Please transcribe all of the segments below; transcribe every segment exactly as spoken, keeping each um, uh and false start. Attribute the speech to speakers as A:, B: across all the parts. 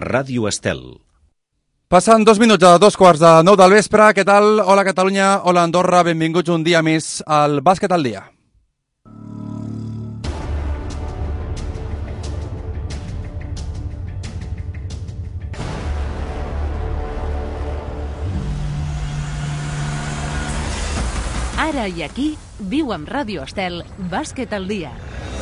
A: Ràdio Estel.
B: Passen dos minuts a dos quarts de nou del vespre. Què tal? Hola Catalunya, hola Andorra, benvinguts un dia més al Bàsquet al Dia.
C: Ara i aquí, viu amb Ràdio Estel, Bàsquet al Dia.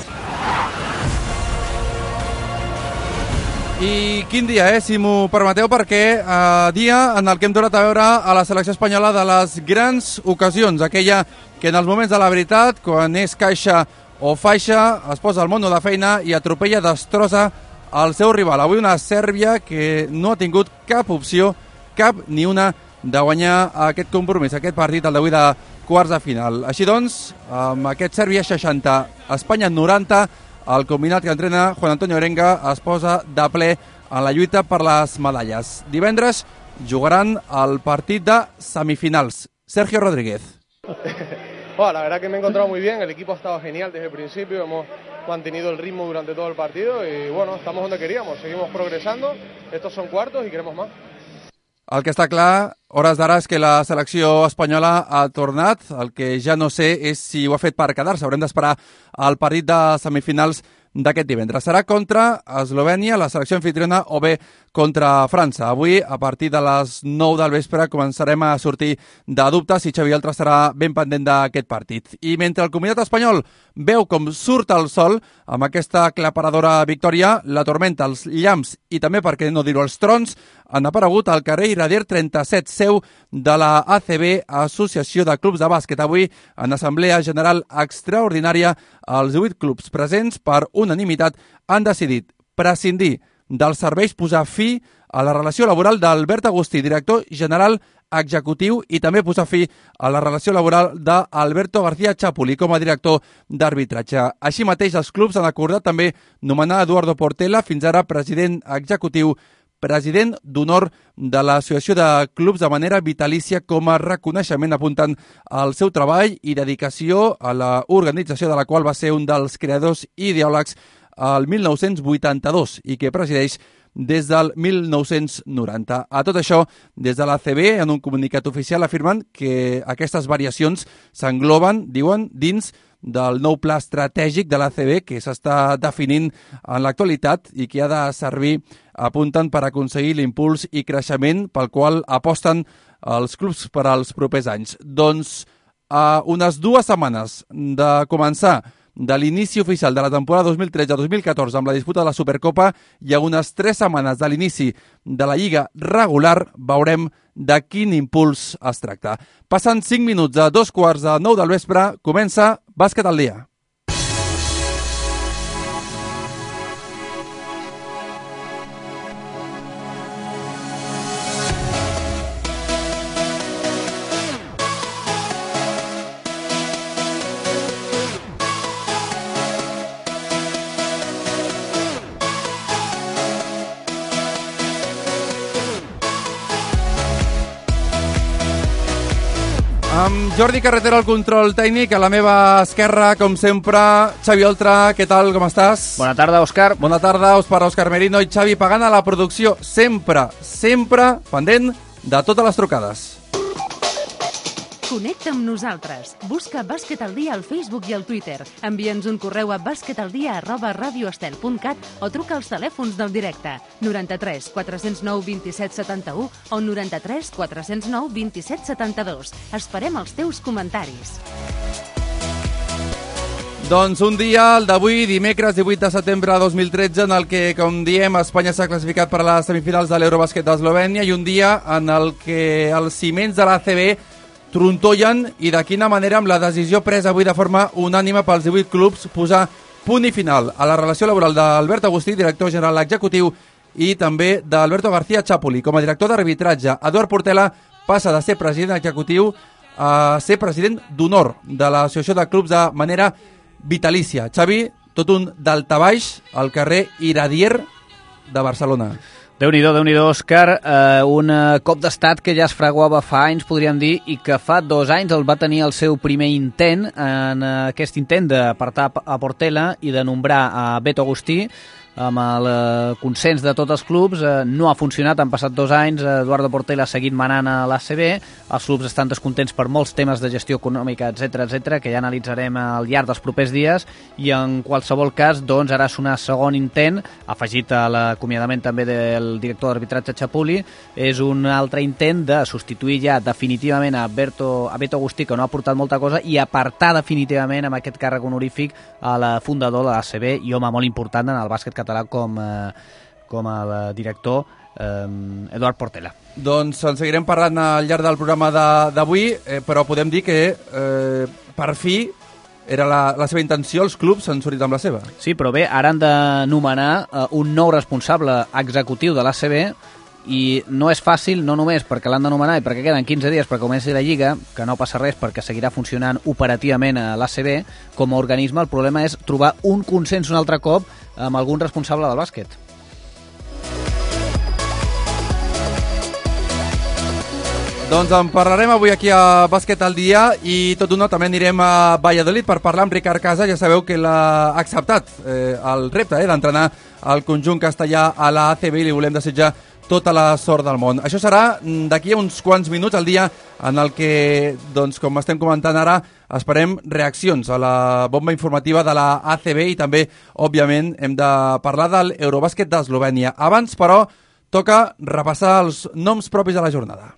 B: I quin dia, eh, si m'ho permeteu, perquè eh, dia en el que hem tornat a veure a la selecció espanyola de les grans ocasions, aquella que en els moments de la veritat, quan és caixa o faixa, es posa al mono de feina i atropella, destrossa el seu rival. Avui una Sèrbia que no ha tingut cap opció, cap ni una, de guanyar aquest compromís, aquest partit, el d'avui de quarts de final. Així doncs, amb aquest Sèrbia seixanta, Espanya noranta, el combinat que entrena Juan Antonio Orenga es posa de ple en la lluita per les medalles. Divendres jugaran el partit de semifinals. Sergio Rodríguez.
D: Bueno, la verdad que me he encontrado muy bien, el equipo ha estado genial desde el principio, hemos mantenido el ritmo durante todo el partido y bueno, estamos donde queríamos, seguimos progresando, estos son cuartos y queremos más.
B: El que està clar, hores d'ara, és que la selecció espanyola ha tornat. El que ja no sé és si ho ha fet per quedar-se. Haurem d'esperar el partit de semifinals d'aquest divendres. Serà contra Eslovènia, la selecció anfitriona, o bé contra França. Avui, a partir de les nou del vespre, començarem a sortir de dubtes i Xavi Oltra estarà ben pendent d'aquest partit. I mentre el combinat espanyol veu com surt el sol amb aquesta aclaparadora victòria, la tormenta, els llamps i també, per què no dir-ho, els trons, han aparegut al carrer Iradier trenta-set, seu de la A C B, Associació de Clubs de Bàsquet. Avui, en assemblea general extraordinària, els divuit clubs presents, per unanimitat, han decidit prescindir dels serveis, posar fi a la relació laboral d'Albert Agustí, director general executiu, i també posar fi a la relació laboral d'Alberto García Chapuli com a director d'arbitratge. Així mateix, els clubs han acordat també nomenar Eduardo Portela, fins ara president executiu, president d'honor de l'Associació de Clubs de manera vitalícia, com a reconeixement, apuntant al seu treball i dedicació a la organització de la qual va ser un dels creadors i ideòlegs al mil nou-cents vuitanta-dos i que presideix des del mil nou-cents noranta. A tot això, des de l'A C B, en un comunicat oficial, afirmen que aquestes variacions s'engloben, diuen, dins del nou pla estratègic de l'A C B que s'està definint en l'actualitat i que ha de servir, apunten, per aconseguir l'impuls i creixement pel qual aposten els clubs per als propers anys. Doncs a unes dues setmanes de començar de l'inici oficial de la temporada dos mil tretze dos mil catorze amb la disputa de la Supercopa i a unes tres setmanes de l'inici de la Lliga regular, veurem de quin impuls es tracta. Passen cinc minuts a dos quarts de nou del vespre, comença Bàsquet al Dia. Amb Jordi Carretera al control tècnic, a la meva esquerra, com sempre, Xavi Oltra. Què tal, com estàs?
E: Bona tarda, Òscar.
B: Bona tarda, us parla Òscar Merino i Xavi Pagant a la producció, sempre, sempre pendent de totes les trucades.
C: Connecta amb nosaltres. Busca Bàsquet al Dia al Facebook i al Twitter. Envia'ns un correu a basquetaldia arroba radioestel punt cat o truca als telèfons del directe noranta-tres quatre zero nou vint-i-set setanta-u o noranta-tres quatre zero nou vint-i-set setanta-dos. Esperem els teus comentaris.
B: Doncs un dia, el d'avui, dimecres divuit de setembre de dos mil tretze, en el que, com diem, Espanya s'ha classificat per a les semifinals de l'Eurobàsquet d'Eslovènia, i un dia en el que els ciments de l'A C B trontollen, i de quina manera, amb la decisió presa avui de forma unànime pels divuit clubs, posar punt i final a la relació laboral d'Albert Agustí, director general executiu, i també d'Alberto García Chapuli com a director d'arbitratge. Eduard Portela passa de ser president executiu a ser president d'honor de l'Associació de Clubs de manera vitalícia. Xavi, tot un daltabaix al carrer Iradier de Barcelona.
E: Déu-n'hi-do, Déu-n'hi-do, Òscar. Eh, un cop d'estat que ja es fraguava fa anys, podríem dir, i que fa dos anys el va tenir el seu primer intent, en aquest intent d'apartar a Portela i de nombrar a Beto Agustí amb el eh, consens de tots els clubs, eh, no ha funcionat, han passat dos anys, eh, Eduardo Portela ha seguit manant a l'A C B, els clubs estan descontents per molts temes de gestió econòmica, etcètera, etcètera, que ja analitzarem al llarg dels propers dies, i en qualsevol cas, doncs, ara és un segon intent, afegit a l'acomiadament també del director d'arbitratge Chapuli, és un altre intent de substituir ja definitivament a, Berto, a Beto Agustí, que no ha portat molta cosa, i apartar definitivament amb aquest càrrec honorífic a la fundador de l'A C B i home molt important en el bàsquet català com, eh, com el director eh, Eduard Portela.
B: Doncs en seguirem parlant al llarg del programa d'avui, eh, però podem dir que eh, per fi era la, la seva intenció, els clubs han sortit amb la seva.
E: Sí, però bé, ara han de nomenar eh, un nou responsable executiu de l'A C B, i no és fàcil, no només perquè l'han de nomenar i perquè queden quinze dies perquè comenci la Lliga, que no passa res perquè seguirà funcionant operativament a l'A C B com a organisme. El problema és trobar un consens un altre cop amb algun responsable del bàsquet.
B: Doncs en parlarem avui aquí a Bàsquet al Dia i tot d'una també anirem a Valladolid per parlar amb Ricard Casa. Ja sabeu que l'ha acceptat eh, el repte eh, d'entrenar el conjunt castellà a la A C B i li volem desitjar tota la sort del món. Això serà d'aquí a uns quants minuts al dia en el que, doncs, com estem comentant ara, esperem reaccions a la bomba informativa de la A C B i també, òbviament, hem de parlar de l'Eurobàsquet d'Eslovènia. Abans, però, toca repassar els noms propis de la jornada.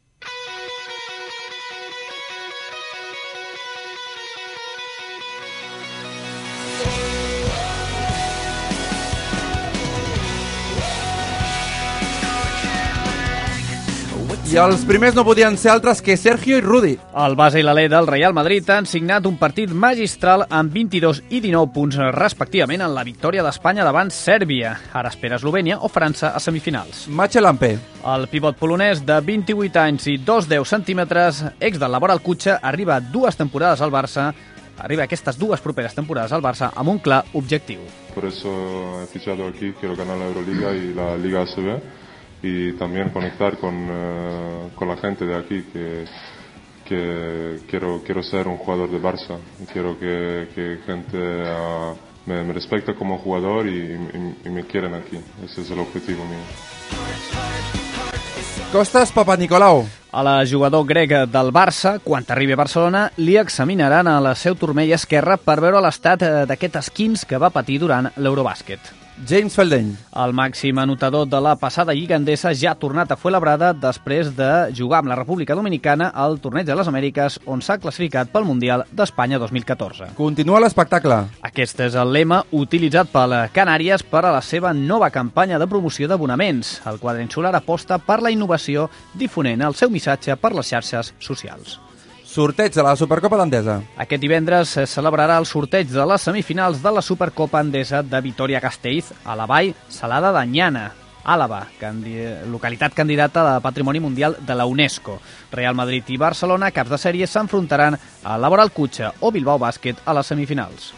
B: I els primers no podien ser altres que Sergio i Rudi.
E: El base i l'alè del Real Madrid han signat un partit magistral amb vint-i-dos i dinou punts respectivament en la victòria d'Espanya davant Sèrbia. Ara espera Eslovènia o França a semifinals.
B: Matxe Lampé.
E: El pivot polonès de vint-i-vuit anys i dos coma deu centímetres, ex del Laboral Cutxa, arriba dues temporades al Barça, arriba aquestes dues properes temporades al Barça amb un clar objectiu.
A: Por eso he fichado aquí, quiero ganar la Euroliga y la Liga A C B. Y también conectar con, uh, con la gente de aquí que, que quiero, quiero ser un jugador de Barça, quiero que, que gente uh, me, me respecte como jugador y, y, y me quieren aquí, ese es el objetivo mío.
B: Costas Papanicolaou.
E: A la jugador grec del Barça, quan arribi a Barcelona, li examinaran a la seu turmell esquerra per veure l'estat d'aquest esquins que va patir durant l'Eurobàsquet.
B: James Feldeny.
E: El màxim anotador de la passada Lliga Endesa ja ha tornat a Fuenlabrada després de jugar amb la República Dominicana al Torneig de les Amèriques, on s'ha classificat pel Mundial d'Espanya dos mil catorze.
B: Continua l'espectacle.
E: Aquest és el lema utilitzat per Canàries per a la seva nova campanya de promoció d'abonaments. El quadre insular aposta per la innovació, difonent el seu missatge per les xarxes socials.
B: Sorteig de la Supercopa d'Andesa.
E: Aquest divendres es celebrarà el sorteig de les semifinals de la Supercopa Endesa de Vitoria-Gasteiz a la vall Salada d'Anyana, Àlava, candi localitat candidata de Patrimoni Mundial de la UNESCO. Real Madrid i Barcelona, caps de sèrie, s'enfrontaran a Laboral Cutxa o Bilbao Bàsquet a les semifinals.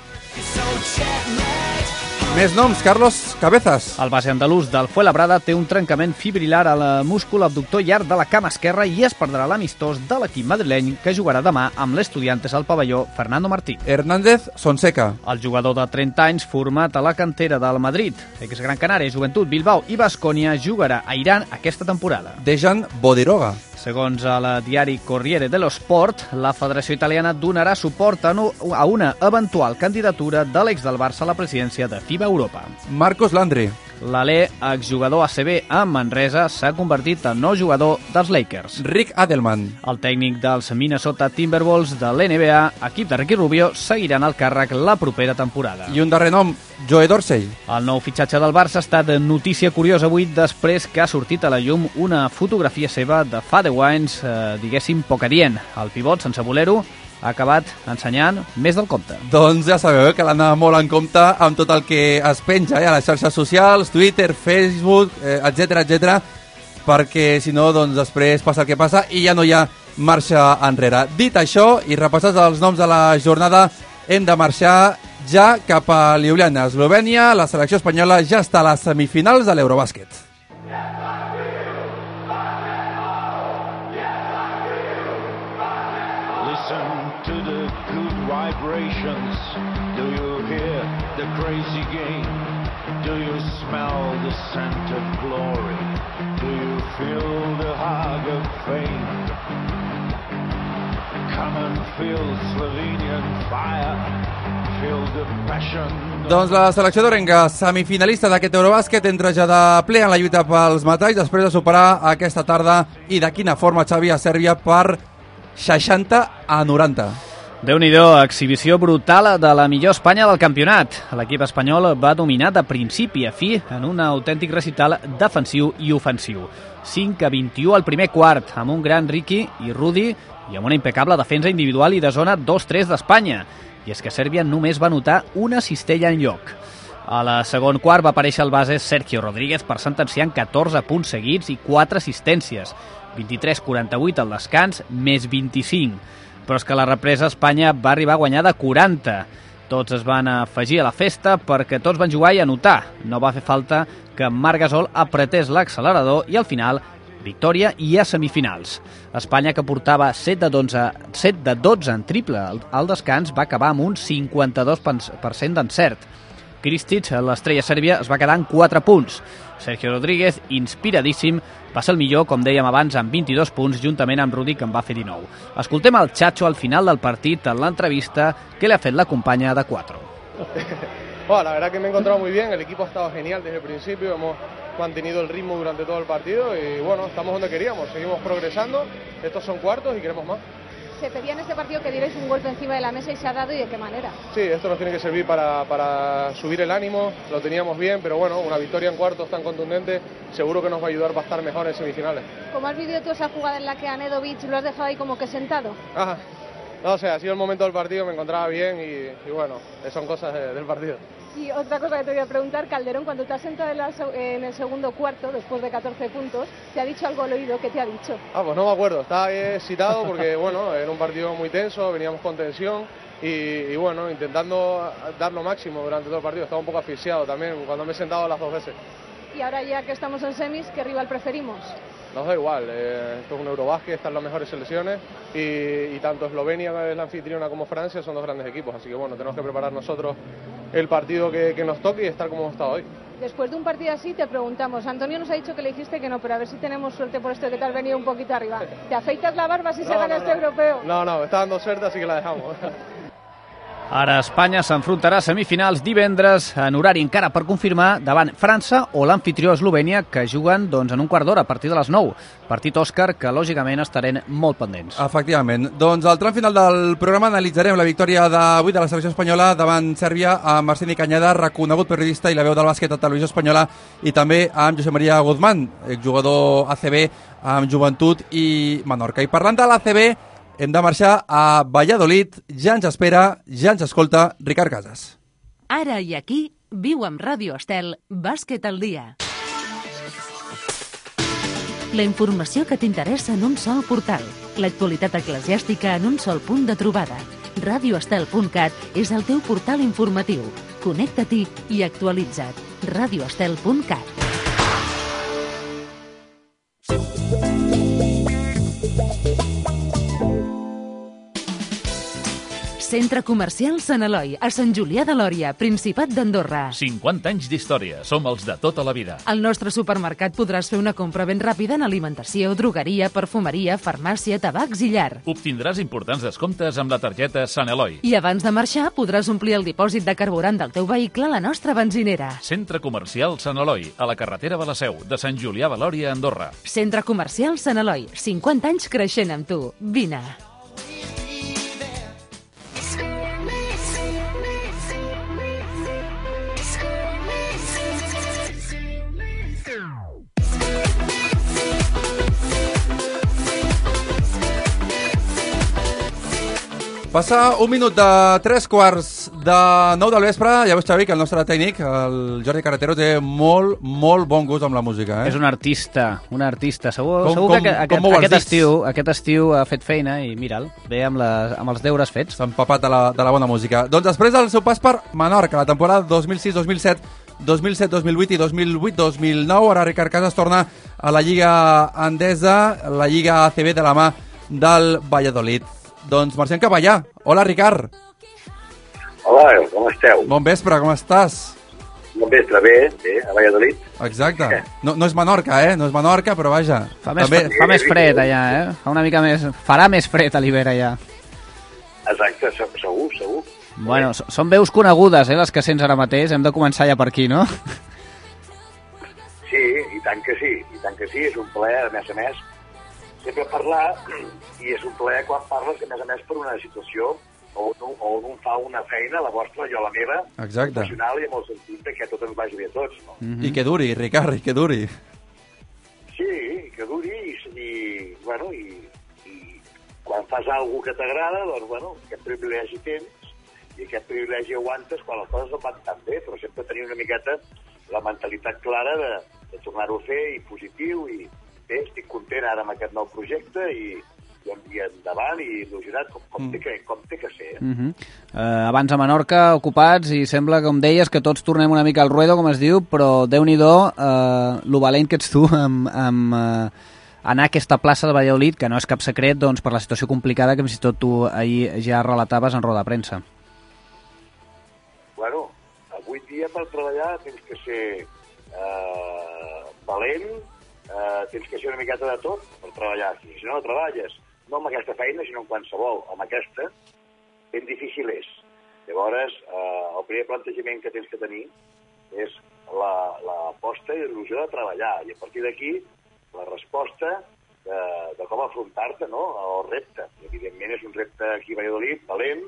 B: Més noms, Carlos Cabezas.
E: El base andalús del Fuenlabrada té un trencament fibrilar al múscul abductor llarg de la cama esquerra i es perdrà l'amistós de l'equip madrileny que jugarà demà amb l'Estudiantes al pavelló Fernando Martí.
B: Hernández Sonseca.
E: El jugador de trenta anys, format a la cantera del Madrid, ex Gran Canària, Joventut, Bilbao i Baskonia, jugarà a Iran aquesta temporada.
B: Dejan Bodiroga.
E: Segons el diari Corriere dello Sport, la Federació Italiana donarà suport a una eventual candidatura de l'ex del Barça a la presidència de FIBA Europa.
B: Marcos Landry.
E: L'Alè, exjugador A C B a Manresa, s'ha convertit en nou jugador dels Lakers.
B: Rick Adelman.
E: El tècnic dels Minnesota Timberwolves de l'N B A, equip de Ricky Rubio, seguiran al càrrec la propera temporada.
B: I un darrer nom, Joe Dorsey.
E: El nou fitxatge del Barça ha estat notícia curiosa avui després que ha sortit a la llum una fotografia seva de fa deu anys, eh, diguéssim, poc adient. El pivot, sense bolero, ha acabat ensenyant més del compte.
B: Doncs ja sabeu eh, que l'han d'anar molt en compte amb tot el que es penja eh, a les xarxes socials, Twitter, Facebook, eh, etcètera, etcètera, perquè si no, doncs després passa el que passa i ja no hi ha marxa enrere. Dit això, i repassats els noms de la jornada, hem de marxar ja cap a Ljubljana, Eslovènia. La selecció espanyola ja està a les semifinals de l'Eurobàsquet.
F: To the good vibrations, do you hear the crazy game? Do you smell the scent of glory? Do you feel the hug of fame? Come and feel Slovenian fire. Feel the passion.
B: Doncs la selecció d'Orenga, semifinalista d'aquest Eurobàsquet, entra ja de ple en la lluita pels metalls després de superar aquesta tarda, i de quina forma, Xavi, a Sèrbia per seixanta a noranta.
E: Déu-n'hi-do, exhibició brutal de la millor Espanya del campionat. L'equip espanyol va dominar de principi a fi en un autèntic recital defensiu i ofensiu. cinc a vint-i-u al primer quart, amb un gran Ricky i Rudi i amb una impecable defensa individual i de zona dos tres d'Espanya. I és que Sèrbia només va notar una cistella en lloc. A la segon quart va aparèixer el base Sergio Rodríguez per sentenciar en catorze punts seguits i quatre assistències. vint-i-tres a quaranta-vuit al descans, més vint-i-cinc. Però és que la represa Espanya va arribar a guanyar de quaranta. Tots es van afegir a la festa perquè tots van jugar i anotar. No va fer falta que Marc Gasol apretés l'accelerador i al final victòria i a semifinals. Espanya, que portava set de dotze en triple al descans, va acabar amb un cinquanta-dos per cent d'encert. Kristic, l'estrella sèrbia, es va quedar en quatre punts. Sergio Rodríguez, inspiradíssim, va ser el millor, com dèiem abans, amb vint-i-dos punts, juntament amb Rudi, que en va fer dinou. Escoltem el Chacho al final del partit en l'entrevista que le ha fet la companya de Cuatro.
D: Bueno, la verdad que me he encontrado muy bien, el equipo ha estado genial desde el principio, hemos mantenido el ritmo durante todo el partido y bueno, estamos donde queríamos, seguimos progresando, estos son cuartos y queremos más.
G: Se pedía en este partido que dierais un golpe encima de la mesa y se ha dado, ¿y de qué manera?
D: Sí, esto nos tiene que servir para, para subir el ánimo, lo teníamos bien, pero bueno, una victoria en cuartos tan contundente seguro que nos va a ayudar para estar mejor en semifinales.
G: ¿Cómo has vivido tú esa jugada en la que a Nedovic lo has dejado ahí como que sentado?
D: Ajá, no sé, ha sido el momento del partido, me encontraba bien y, y bueno, son cosas de, del partido.
G: Y otra cosa que te voy a preguntar, Calderón, cuando te has sentado en, la, en el segundo cuarto, después de catorce puntos, ¿te ha dicho algo al oído? ¿Qué te ha dicho?
D: Ah, pues no me acuerdo, estaba excitado porque, bueno, era un partido muy tenso, veníamos con tensión y, y bueno, intentando dar lo máximo durante todo el partido. Estaba un poco asfixiado también cuando me he sentado las dos veces.
G: Y ahora ya que estamos en semis, ¿qué rival preferimos?
D: Nos da igual, eh, esto es un Eurobásquet, están las mejores selecciones y, y tanto Eslovenia, que es la anfitriona, como Francia son dos grandes equipos, así que bueno, tenemos que preparar nosotros el partido que, que nos toque y estar como hemos estado hoy.
G: Después de un partido así te preguntamos, Antonio nos ha dicho que le dijiste que no, pero a ver si tenemos suerte por esto de que te has venido un poquito arriba. ¿Te afeitas la barba si
D: no,
G: se gana
D: no,
G: este
D: no.
G: europeo?
D: No, no, me está dando suerte, así que la dejamos.
E: Ara Espanya s'enfrontarà a semifinals divendres en horari encara per confirmar davant França o l'anfitrió Eslovènia, que juguen doncs, en un quart d'hora a partir de les nou. Partit, Òscar, que lògicament estarem molt pendents.
B: Efectivament. Doncs al tram final del programa analitzarem la victòria d'avui de la selecció espanyola davant Sèrbia amb Arseni Cañada, reconegut periodista i la veu del bàsquet a Televisió Espanyola, i també amb Josep Maria Guzmán, exjugador A C B amb Joventut i Menorca. I parlant de l'A C B, hem de marxar a Valladolid. Ja ens espera, ja ens escolta Ricard Casas.
C: Ara i aquí, viu amb Ràdio Estel, Bàsquet al dia. La informació que t'interessa en un sol portal. L'actualitat eclesiàstica en un sol punt de trobada. radio estel punt cat és el teu portal informatiu. Connecta-t'hi i actualitza't. radio estel punt cat. Centre Comercial Sant Eloi, a Sant Julià de Lòria, Principat d'Andorra.
H: cinquanta anys d'història, som els de tota la vida.
C: Al nostre supermercat podràs fer una compra ben ràpida en alimentació, drogueria, perfumeria, farmàcia, tabacs i llar.
H: Obtindràs importants descomptes amb la targeta Sant Eloi.
C: I abans de marxar podràs omplir el dipòsit de carburant del teu vehicle a la nostra benzinera.
H: Centre Comercial Sant Eloi, a la carretera de la Seu, de Sant Julià de Lòria, Andorra.
C: Centre Comercial Sant Eloi, cinquanta anys creixent amb tu. Vine.
B: Passa un minut de tres quarts de nou del vespre. Ja veus, Xavi, que el nostre tècnic, el Jordi Carretero, té molt, molt bon gust amb la música. Eh?
E: És un artista, un artista. Segur,
B: com,
E: segur
B: com,
E: que aquest,
B: com
E: aquest, estiu, aquest estiu ha fet feina i mira'l, ve amb, les, amb els deures fets.
B: S'ha empapat de la, de la bona música. Doncs després del seu pas per Menorca, la temporada dos mil sis dos mil set, dos mil set dos mil vuit i dos mil vuit dos mil nou, ara Ricard Casas torna a la Lliga Endesa, la Lliga A C B de la mà del Valladolid. Doncs marxem cap allà. Hola, Ricard.
I: Hola, com esteu?
B: Bon vespre, com estàs?
I: un vespre bé, bé, a Valladolid.
B: Exacte. No, no és Menorca, eh? No és Menorca, però vaja.
E: Fa més,
B: també...
E: fa més fred allà, eh? Fa una mica més... Farà més fred a l'hivern allà.
I: Exacte, segur, segur.
E: Bueno, són veus conegudes, eh, les que sents ara mateix. Hem de començar ja per aquí, no?
I: Sí, i tant que sí, i tant que sí. És un plaer, a més a més, sempre parlar, i és un plaer quan parles, a més a més, per una situació o un, o un fa una feina, la vostra, jo la meva,
B: exacte,
I: professional, i amb el sentit que tot ens vagi bé a tots. No?
B: Mm-hmm. I que duri, Ricard, i que duri.
I: Sí, que duri, i, i bueno, i, i quan fas alguna que t'agrada, doncs, bueno, aquest privilegi tens, i aquest privilegi aguantes quan les coses no van tan bé, però sempre tenir una miqueta la mentalitat clara de, de tornar-ho a fer, i positiu, i bé, estic content ara amb aquest nou projecte, i i endavant, i il·lusionat, com, com, mm. té, que, com té que ser. Eh?
E: Mm-hmm. uh, abans a Menorca, ocupats, i sembla, com deies, que tots tornem una mica al ruedo, com es diu, però Déu-n'hi-do, uh, lo valent que ets tu amb, amb uh, anar a aquesta plaça de Valladolid, que no és cap secret, doncs, per la situació complicada que fins i tot tu ahir ja relataves en roda de premsa.
I: Bueno, avui dia per treballar tens que ser uh, valent, uh, tens que ser una miqueta de tot per treballar aquí. Si no, no treballes. No amb aquesta feina, sinó en qualsevol. Amb aquesta, ben difícil és. Llavors, eh, el primer plantejament que tens que tenir és l'aposta i l'il·lusió de treballar. I a partir d'aquí, la resposta de, de com afrontar-te, no?, al repte. I, evidentment, és un repte aquí a Valladolid, valent,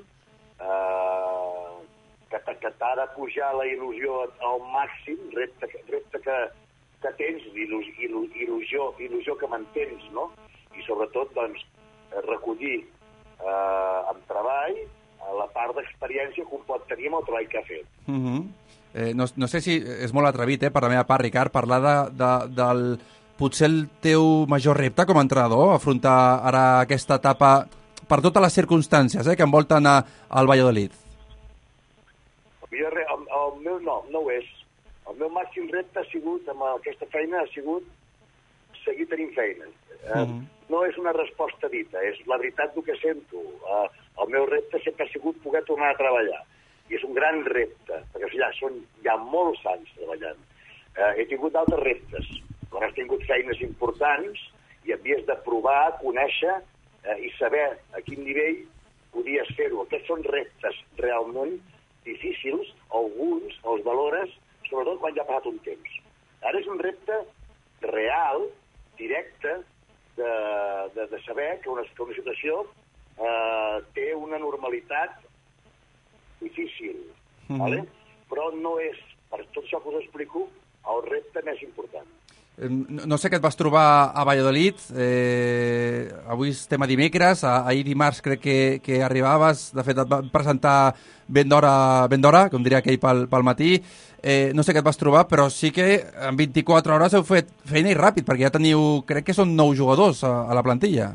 I: eh, que, que t'ha de pujar la il·lusió al màxim, repte, repte que, que tens, il·lusió, il·lusió, il·lusió que mantens, no?, i sobretot, doncs, recollir eh, amb treball la part d'experiència que un pot tenir amb el treball que ha fet.
B: Mm-hmm. eh, no, no sé si és molt atrevit, eh, per la meva part, Ricard, parlar de, de, del potser el teu major repte com a entrenador, afrontar ara aquesta etapa per totes les circumstàncies eh, que envolten a, al Valladolid.
I: El, el, el meu no, no ho és. El meu màxim repte ha sigut, amb aquesta feina, ha sigut seguir tenint feina. Mm-hmm. Eh, no és una resposta dita, és la veritat del que sento. Uh, el meu repte sempre ha sigut poder tornar a treballar. I és un gran repte, perquè ja són ja molts anys treballant. Uh, he tingut d'altres reptes. Quan has tingut feines importants i havies de provar, conèixer uh, i saber a quin nivell podies fer-ho. Aquests són reptes realment difícils, alguns els valores, sobretot quan ja ha passat un temps. Ara és un repte real, directe, De, de, de saber que una, que una situació eh, té una normalitat difícil, mm-hmm. ¿vale? Però no és, per tot això que us explico, el repte més important.
B: No, no sé què et vas trobar a Valladolid, eh, avui estem a dimecres, a, ahir dimarts crec que, que arribaves, de fet et van presentar ben d'hora, ben d'hora, com diria aquell pel, pel matí. Eh, no sé què et vas trobar, però sí que en vint-i-quatre hores heu fet feina i ràpid, perquè ja teniu, crec que són nou jugadors a, a la plantilla.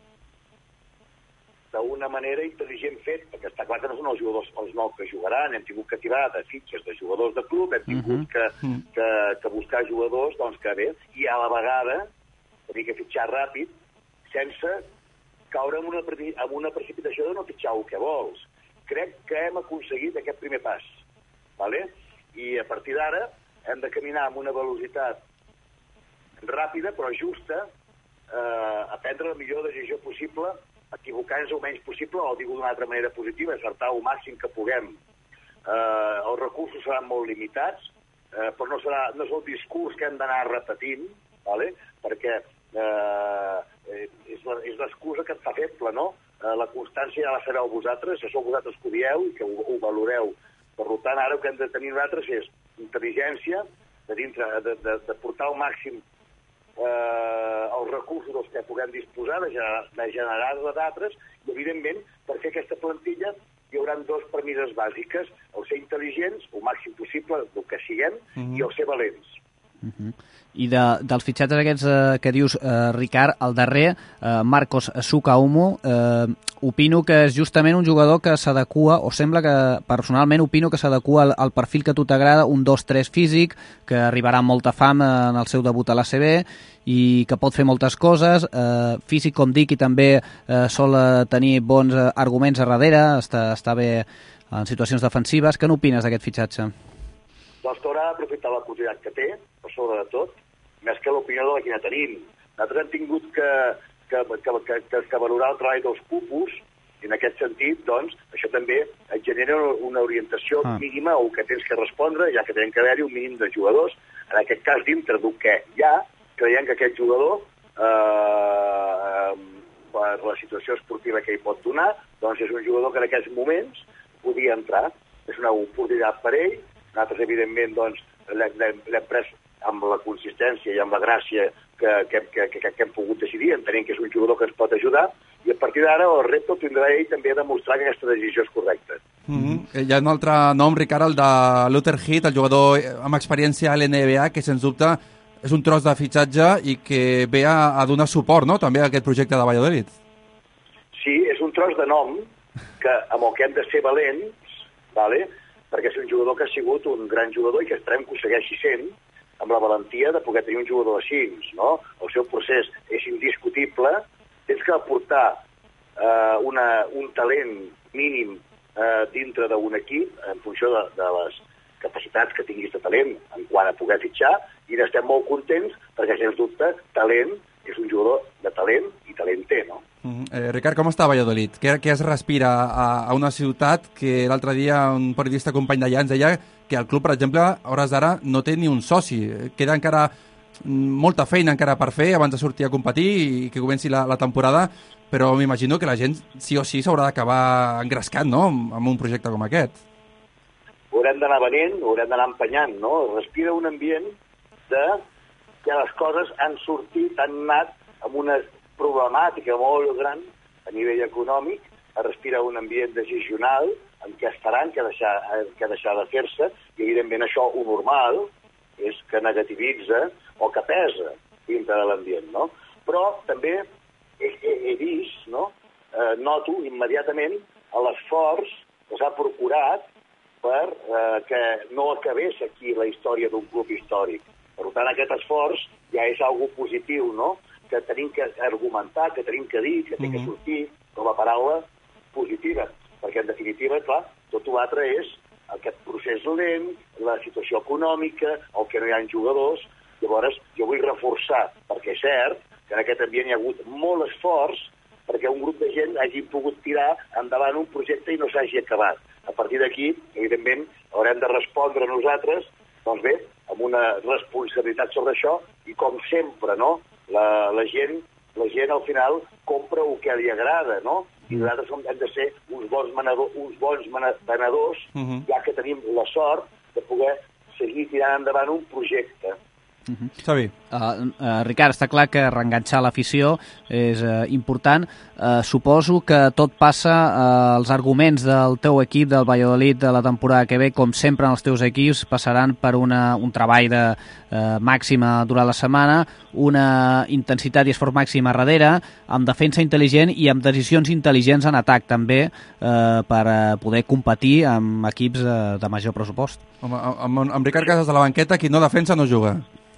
I: D'una manera intel·ligent fet, perquè està clar que no són els jugadors els nous que jugaran, hem tingut que tirar de fitxes de jugadors de club, hem tingut uh-huh. que, que, que buscar jugadors, doncs que bé, i a la vegada tenir que fitxar ràpid, sense caure en una, en una precipitació de no fitxar el que vols. Crec que hem aconseguit aquest primer pas, ¿vale? I a partir d'ara hem de caminar amb una velocitat ràpida però justa, eh, a prendre la millor decisió possible, equivocar-nos el menys possible, o dir-ho d'una altra manera positiva, acertar el màxim que puguem. Eh, els recursos seran molt limitats, eh, però no, serà, no és el discurs que hem d'anar repetint, ¿vale? Perquè eh, és, la, és l'excusa que et fa feble, no? Eh, la constància ja la sabeu vosaltres, això sou vosaltres que ho dieu i que ho, ho valoreu. Per tant, ara el que hem de tenir nosaltres és intel·ligència, de, dintre, de, de, de portar al màxim eh, els recursos dels que puguem disposar, de generar, de generar d'altres, i evidentment, per fer aquesta plantilla hi haurà dues premisses bàsiques, el ser intel·ligents, el màxim possible, el que siguem, mm-hmm. i el ser valents.
E: Mm-hmm. I de, dels fitxatges aquests eh, que dius, eh, Ricard, el darrer, eh, Marcos Sukaumu, eh, opino que és justament un jugador que s'adequa, o sembla que personalment opino que s'adequa al, al perfil que a tu t'agrada, un dos tres físic, que arribarà amb molta fama en el seu debut a l'A C B i que pot fer moltes coses, eh, físic com dic, i també eh, sol tenir bons arguments a darrere, està, està bé en situacions defensives. Què n'opines d'aquest fitxatge?
I: doncs que haurà d'aprofitar l'oportunitat que té, per sobre de tot, més que l'opinió de la quina tenim. Nosaltres hem tingut que, que, que, que, que, que valorar el treball dels pupus, i en aquest sentit, doncs, això també et genera una orientació ah. mínima o que tens que respondre, ja que tenen que haver-hi un mínim de jugadors. En aquest cas, dintre del que hi ha, creiem que aquest jugador, eh, per la situació esportiva que hi pot donar, doncs és un jugador que en aquests moments podia entrar. És una oportunitat per ell. Nosaltres, evidentment, doncs, l'hem pres amb la consistència i amb la gràcia que, que, que, que, que hem pogut decidir, entenent que és un jugador que ens pot ajudar, i a partir d'ara el repte el tindrà ell també a demostrar que aquesta decisió és correcta.
B: Mm-hmm. Hi ha un altre nom, Ricard, el de Luther Heath, el jugador amb experiència a l'N B A, que sens dubte és un tros de fitxatge i que ve a, a donar suport, no?, també a aquest projecte de Valladolid.
I: Sí, és un tros de nom que, amb el que hem de ser valents, vale? Perquè és un jugador que ha sigut un gran jugador i que esperem que ho segueixi sent, amb la valentia de poder tenir un jugador així, no? El seu procés és indiscutible, tens que aportar eh, una, un talent mínim eh, dintre d'un equip en funció de, de les capacitats que tinguis de talent en quant a poder fitxar, i n'estem molt contents perquè, sens dubte, talent és un jugador de talent i talent té, no?
B: Mm-hmm. eh, Ricard, com està Valladolid? Què, què es respira a, a una ciutat que l'altre dia un periodista company d'allà ens deia que el club, per exemple, a hores d'ara no té ni un soci. Queda encara molta feina encara per fer abans de sortir a competir i que comenci la, la temporada, però m'imagino que la gent sí o sí s'haurà d'acabar engrescant, no?, amb un projecte com aquest.
I: Haurem d'anar venent, haurem d'anar empenyant, no? Respira un ambient de que les coses han sortit, han anat amb una problemàtica molt gran a nivell econòmic, es respira un ambient decisional en què estaran, que deixar, que deixar de fer-se, i evidentment això, ho normal, és que negativitza o que pesa dintre de l'ambient, no? Però també he, he, he vist, no?, eh, noto immediatament l'esforç que s'ha procurat per eh, que no acabés aquí la història d'un club històric. Per tant, aquest esforç ja és algo positiu, no?, que tenim que argumentar, que tenim que dir, que té que sortir com a paraula positiva, perquè en definitiva, clar, tot l'altre és aquest procés lent, la situació econòmica, el que no hi ha jugadors. Llavors, jo vull reforçar, perquè és cert que en aquest ambient hi ha hagut molt esforç perquè un grup de gent hagi pogut tirar endavant un projecte i no s'hagi acabat. A partir d'aquí, evidentment, haurem de respondre nosaltres, doncs bé, amb una responsabilitat sobre això, i com sempre, no?, la, la gent la gent al final compra el que li agrada, no? I nosaltres hem de ser uns bons, manador, uns bons venedors, uh-huh. ja que tenim la sort de poder seguir tirant endavant un projecte.
E: Uh-huh. Xavi. Uh, uh, Ricard, està clar que reenganxar l'afició és uh, important. Uh, suposo que tot passa uh, els arguments del teu equip, del Valladolid, de la temporada que ve, com sempre en els teus equips, passaran per una, un treball de uh, màxima durant la setmana, una intensitat i esforç màxim a darrere, amb defensa intel·ligent i amb decisions intel·ligents en atac també, uh, per uh, poder competir amb equips uh, de major pressupost.
B: Home, amb, amb Ricard Casas a la banqueta, qui no defensa no juga.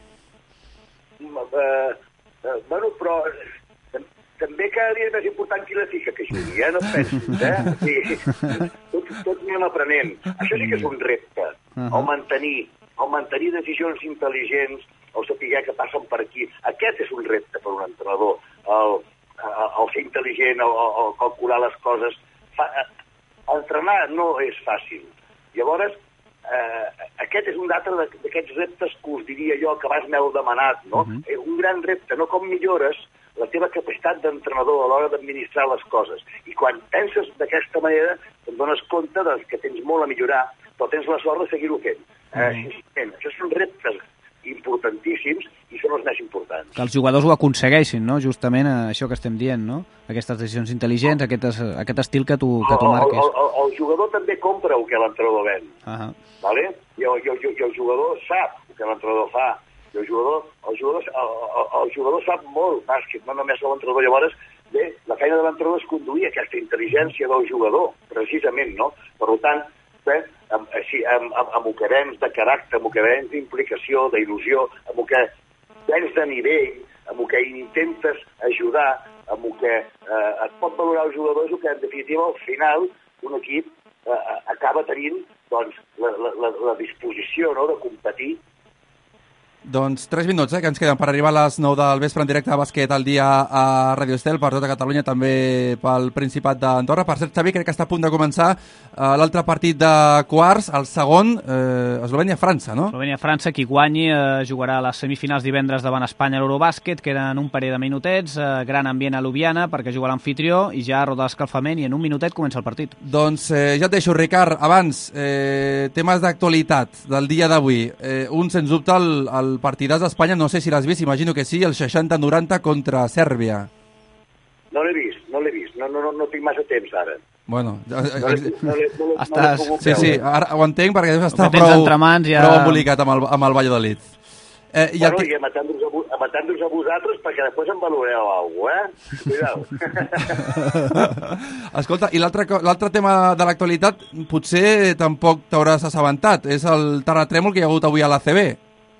I: Uh, uh, bueno, però uh, també cada dia és més important qui la fica que jugui, eh? No et pensis, eh? Sí, tots, tots anem aprenent. Això sí que és un repte, uh-huh. el mantenir, el mantenir decisions intel·ligents, el saber que passen per aquí. Aquest és un repte per un entrenador, el, el, el ser intel·ligent, el, el calcular les coses. Fa, entrenar no és fàcil. Llavors, Uh, aquest és un altre d'aquests reptes que us diria jo que abans m'heu demanat, no? Uh-huh. Un gran repte, no com millores la teva capacitat d'entrenador a l'hora d'administrar les coses. I quan penses d'aquesta manera, et dones compte de que tens molt a millorar, però tens la sort de seguir-ho fent. Uh-huh. Uh, sincerament, això són reptes importantíssims i són els més importants.
E: Que els jugadors ho aconsegueixin, no? Justament això que estem dient, no? Aquestes decisions intel·ligents, aquest, aquest estil que tu, que tu marques.
I: El, el, el jugador també compra el que l'entrenador ven. Uh-huh. Vale? I, el, i, el, I el jugador sap el que l'entrenador fa. I el jugador, el jugador, el, el, el jugador sap molt bàsquet, no només l'entrenador. Llavors, bé, la feina de l'entrenador és conduir aquesta intel·ligència del jugador, precisament, no? Per tant, bé, amb, així, amb, amb, amb el que vens de caràcter, amb el que vens d'implicació, d'il·lusió, amb el que vens de nivell, amb el que intentes ajudar, amb el que eh, et pot valorar el jugador, és el que, en definitiva, al final, un equip eh, acaba tenint doncs, la, la, la, la disposició, no?, de competir.
B: Doncs tres minuts, eh, que ens queden per arribar a les nou del vespre en directe a Bàsquet al dia a Ràdio Estel, per tota Catalunya, també pel Principat d'Andorra. Per cert, Xavi, crec que està a punt de començar eh, l'altre partit de quarts, el segon, eh, Eslovènia-França, no?
E: Eslovènia-França, qui guanyi eh, jugarà a les semifinals divendres davant Espanya a l'Eurobàsquet, queden un parell de minutets, eh, gran ambient a Ljubljana perquè juga l'anfitrió i ja roda l'escalfament i en un minutet comença el partit.
B: Doncs eh, ja et deixo, Ricard. Abans, eh, temes d'actualitat del dia d'avui. Eh, un, sens dubte, el, el partidàs d'Espanya, no sé si l'has vist, imagino que sí, el seixanta noranta contra Sèrbia.
I: No l'he vist, no l'he vist, no, no, no, no tinc massa temps ara.
B: Bueno,
I: no l'he no no
B: Estàs...
I: no
B: sí, sí, ara ho entenc perquè deus estar
E: prou, ja...
B: prou embolicat amb el, amb el Valladolid.
I: Eh, i bueno, que... i amatant-vos a, amatant a vosaltres perquè després em valoreu alguna cosa, eh? Cuidao.
B: Escolta, i l'altre tema de l'actualitat potser tampoc t'hauràs assabentat, és el terratrèmol que hi ha hagut avui a l'A C B.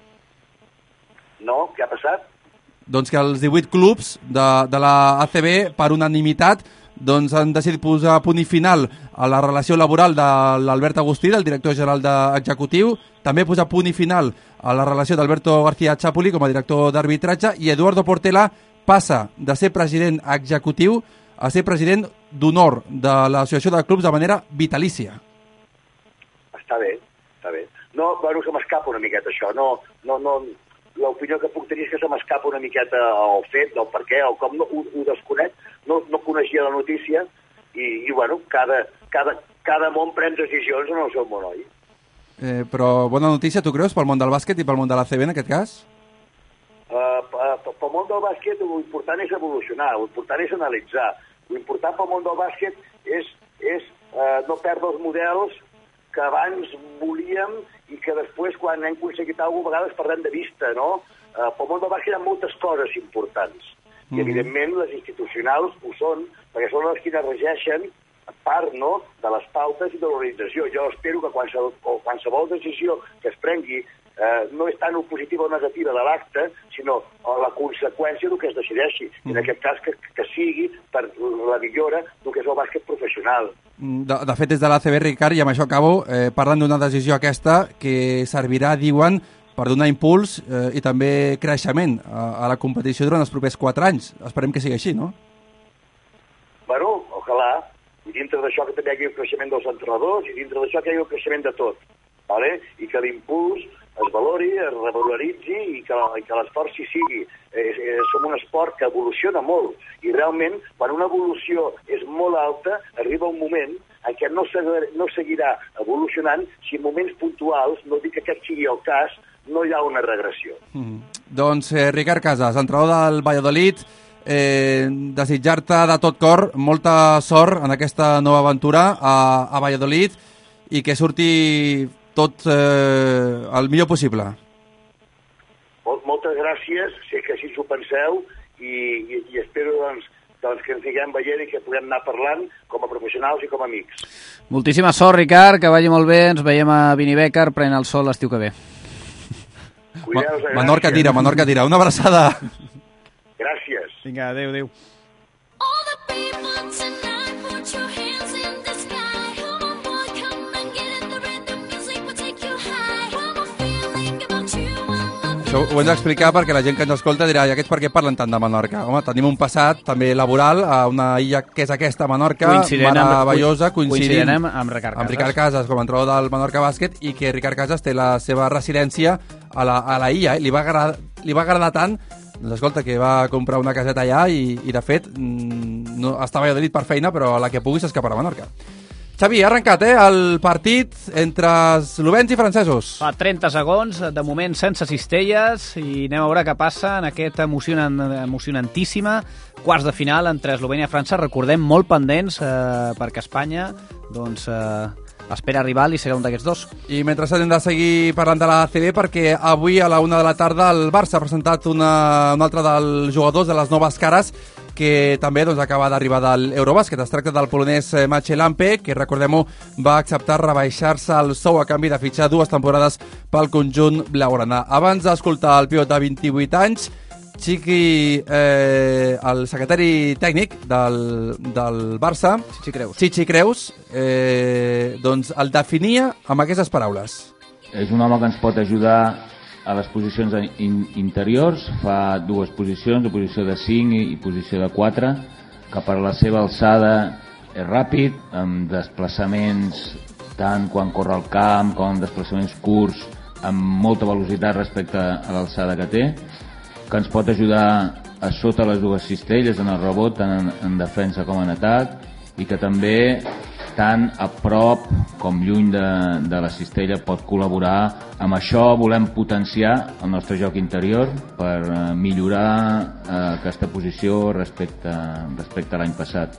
I: No? Què ha passat?
B: Doncs que els divuit clubs de, de la A C B, per unanimitat, doncs han decidit posar punt i final a la relació laboral de l'Albert Agustí, del director general executiu, també posar punt i final a la relació d'Alberto García Chapuli com a director d'arbitratge, i Eduardo Portela passa de ser president executiu a ser president d'honor de l'Associació de Clubs de manera vitalícia.
I: Està bé, està bé. No, bueno, se m'escapa una miqueta això, no, no, no... L'opinió que puc tenir és que se m'escapa una miqueta el fet del per què, o com no, ho, ho desconec, no, no coneixia la notícia i, i bueno, cada, cada, cada món pren decisions en el seu món, oi?
B: Eh, però bona notícia, tu creus, pel món del bàsquet i pel món de l'A C B en aquest cas?
I: Uh, pel món del bàsquet l'important és evolucionar, l'important és analitzar. L'important pel món del bàsquet és, és uh, no perdre els models que abans volíem i que després, quan hem aconseguit alguna cosa, a vegades perdem de vista, no? Eh, pel món del bàsquet hi ha moltes coses importants. I, evidentment, les institucionals ho són, perquè són les que regeixen part, no?, de les pautes i de l'organització. Jo espero que qualsevol, qualsevol decisió que es prengui eh, no és tant positiva o negativa de l'acte, sinó la conseqüència del que es decideixi. Mm. En aquest cas, que, que sigui per la millora del que és el bàsquet professional.
B: De, de fet, des de l'A C B, Ricard, i amb això acabo, eh, parlen d'una decisió aquesta que servirà, diuen, per donar impuls eh, i també creixement a, a la competició durant els propers quatre anys. Esperem que sigui així, no?
I: Bueno, ojalà. I dintre d'això que també hi hagi el creixement dels entrenadors i dintre d'això que hi hagi el creixement de tot. ¿vale? I que l'impuls es valori, es revaloritzi i que, i que l'esforç hi sigui. Eh, eh, som un esport que evoluciona molt i realment quan una evolució és molt alta arriba un moment en què no, seguir, no seguirà evolucionant si en moments puntuals, no dic que aquest sigui el cas, no hi ha una regressió.
B: Mm. Doncs eh, Ricard Casas, entrenador del Valladolid, eh, desitjar-te de tot cor molta sort en aquesta nova aventura a, a Valladolid i que surti tot eh, el millor possible.
I: Mol, moltes gràcies, sé que així s'ho penseu i, i, i espero doncs, doncs que ens diguem veient i que puguem anar parlant com a professionals i com a amics.
E: Moltíssima sort, Ricard, que vagi molt bé, ens veiem a Vinibecar, pren el sol l'estiu que ve.
I: Cuideu-vos,
B: Ma Menorca tira, Menorca tira. Una abraçada.
I: Gràcies.
E: Vinga, adéu, adéu.
B: Això ho hem d'explicar perquè la gent que ens escolta dirà, i aquests per què parlen tant de Menorca? Home, tenim un passat també laboral a una illa que és aquesta, Menorca, meravellosa, coincidint
E: amb, amb Ricard Casas.
B: Amb Ricard Casas com a entrenador del Menorca Bàsquet, i que Ricard Casas té la seva residència a la, a la illa. Eh? Li, va agradar, li va agradar tant, doncs escolta, que va comprar una caseta allà i, i de fet, no, està a Valladolid per feina, però a la que pugui s'escaparà a Menorca. Xavi, ha arrencat eh, el partit entre eslovens i francesos.
E: Fa trenta segons, de moment sense cistelles, i anem a veure què passa en aquest emocionant, emocionantíssima quarts de final entre Eslovènia i França. Recordem, molt pendents, eh, perquè Espanya doncs, eh, espera rival i serà un d'aquests dos.
B: I mentrestant hem de seguir parlant de la A C B perquè avui a la una de la tarda el Barça ha presentat una, un altre dels jugadors de les noves cares que també doncs, acaba d'arribar de l'Eurobàsquet. Es tracta del polonès Maciej Lampe, que, recordem-ho, va acceptar rebaixar-se el sou a canvi de fitxar dues temporades pel conjunt blaugrana. Abans d'escoltar el pivot de vint-i-vuit anys, Chiqui, eh, el secretari tècnic del, del Barça,
E: Chichi Creus,
B: Chichi Creus eh, doncs el definia amb aquestes paraules.
J: És un home que ens pot ajudar a les posicions in interiors, fa dues posicions, la posició de cinc i, i posició de quatre, que per la seva alçada és ràpid, amb desplaçaments tant quan corre al camp com desplaçaments curts, amb molta velocitat respecte a l'alçada que té, que ens pot ajudar a sota les dues cistelles en el rebot, tant en, en defensa com en atac, i que també tant a prop com lluny de, de la cistella pot col·laborar. Amb això volem potenciar el nostre joc interior per uh, millorar uh, aquesta posició respecte, respecte a l'any passat.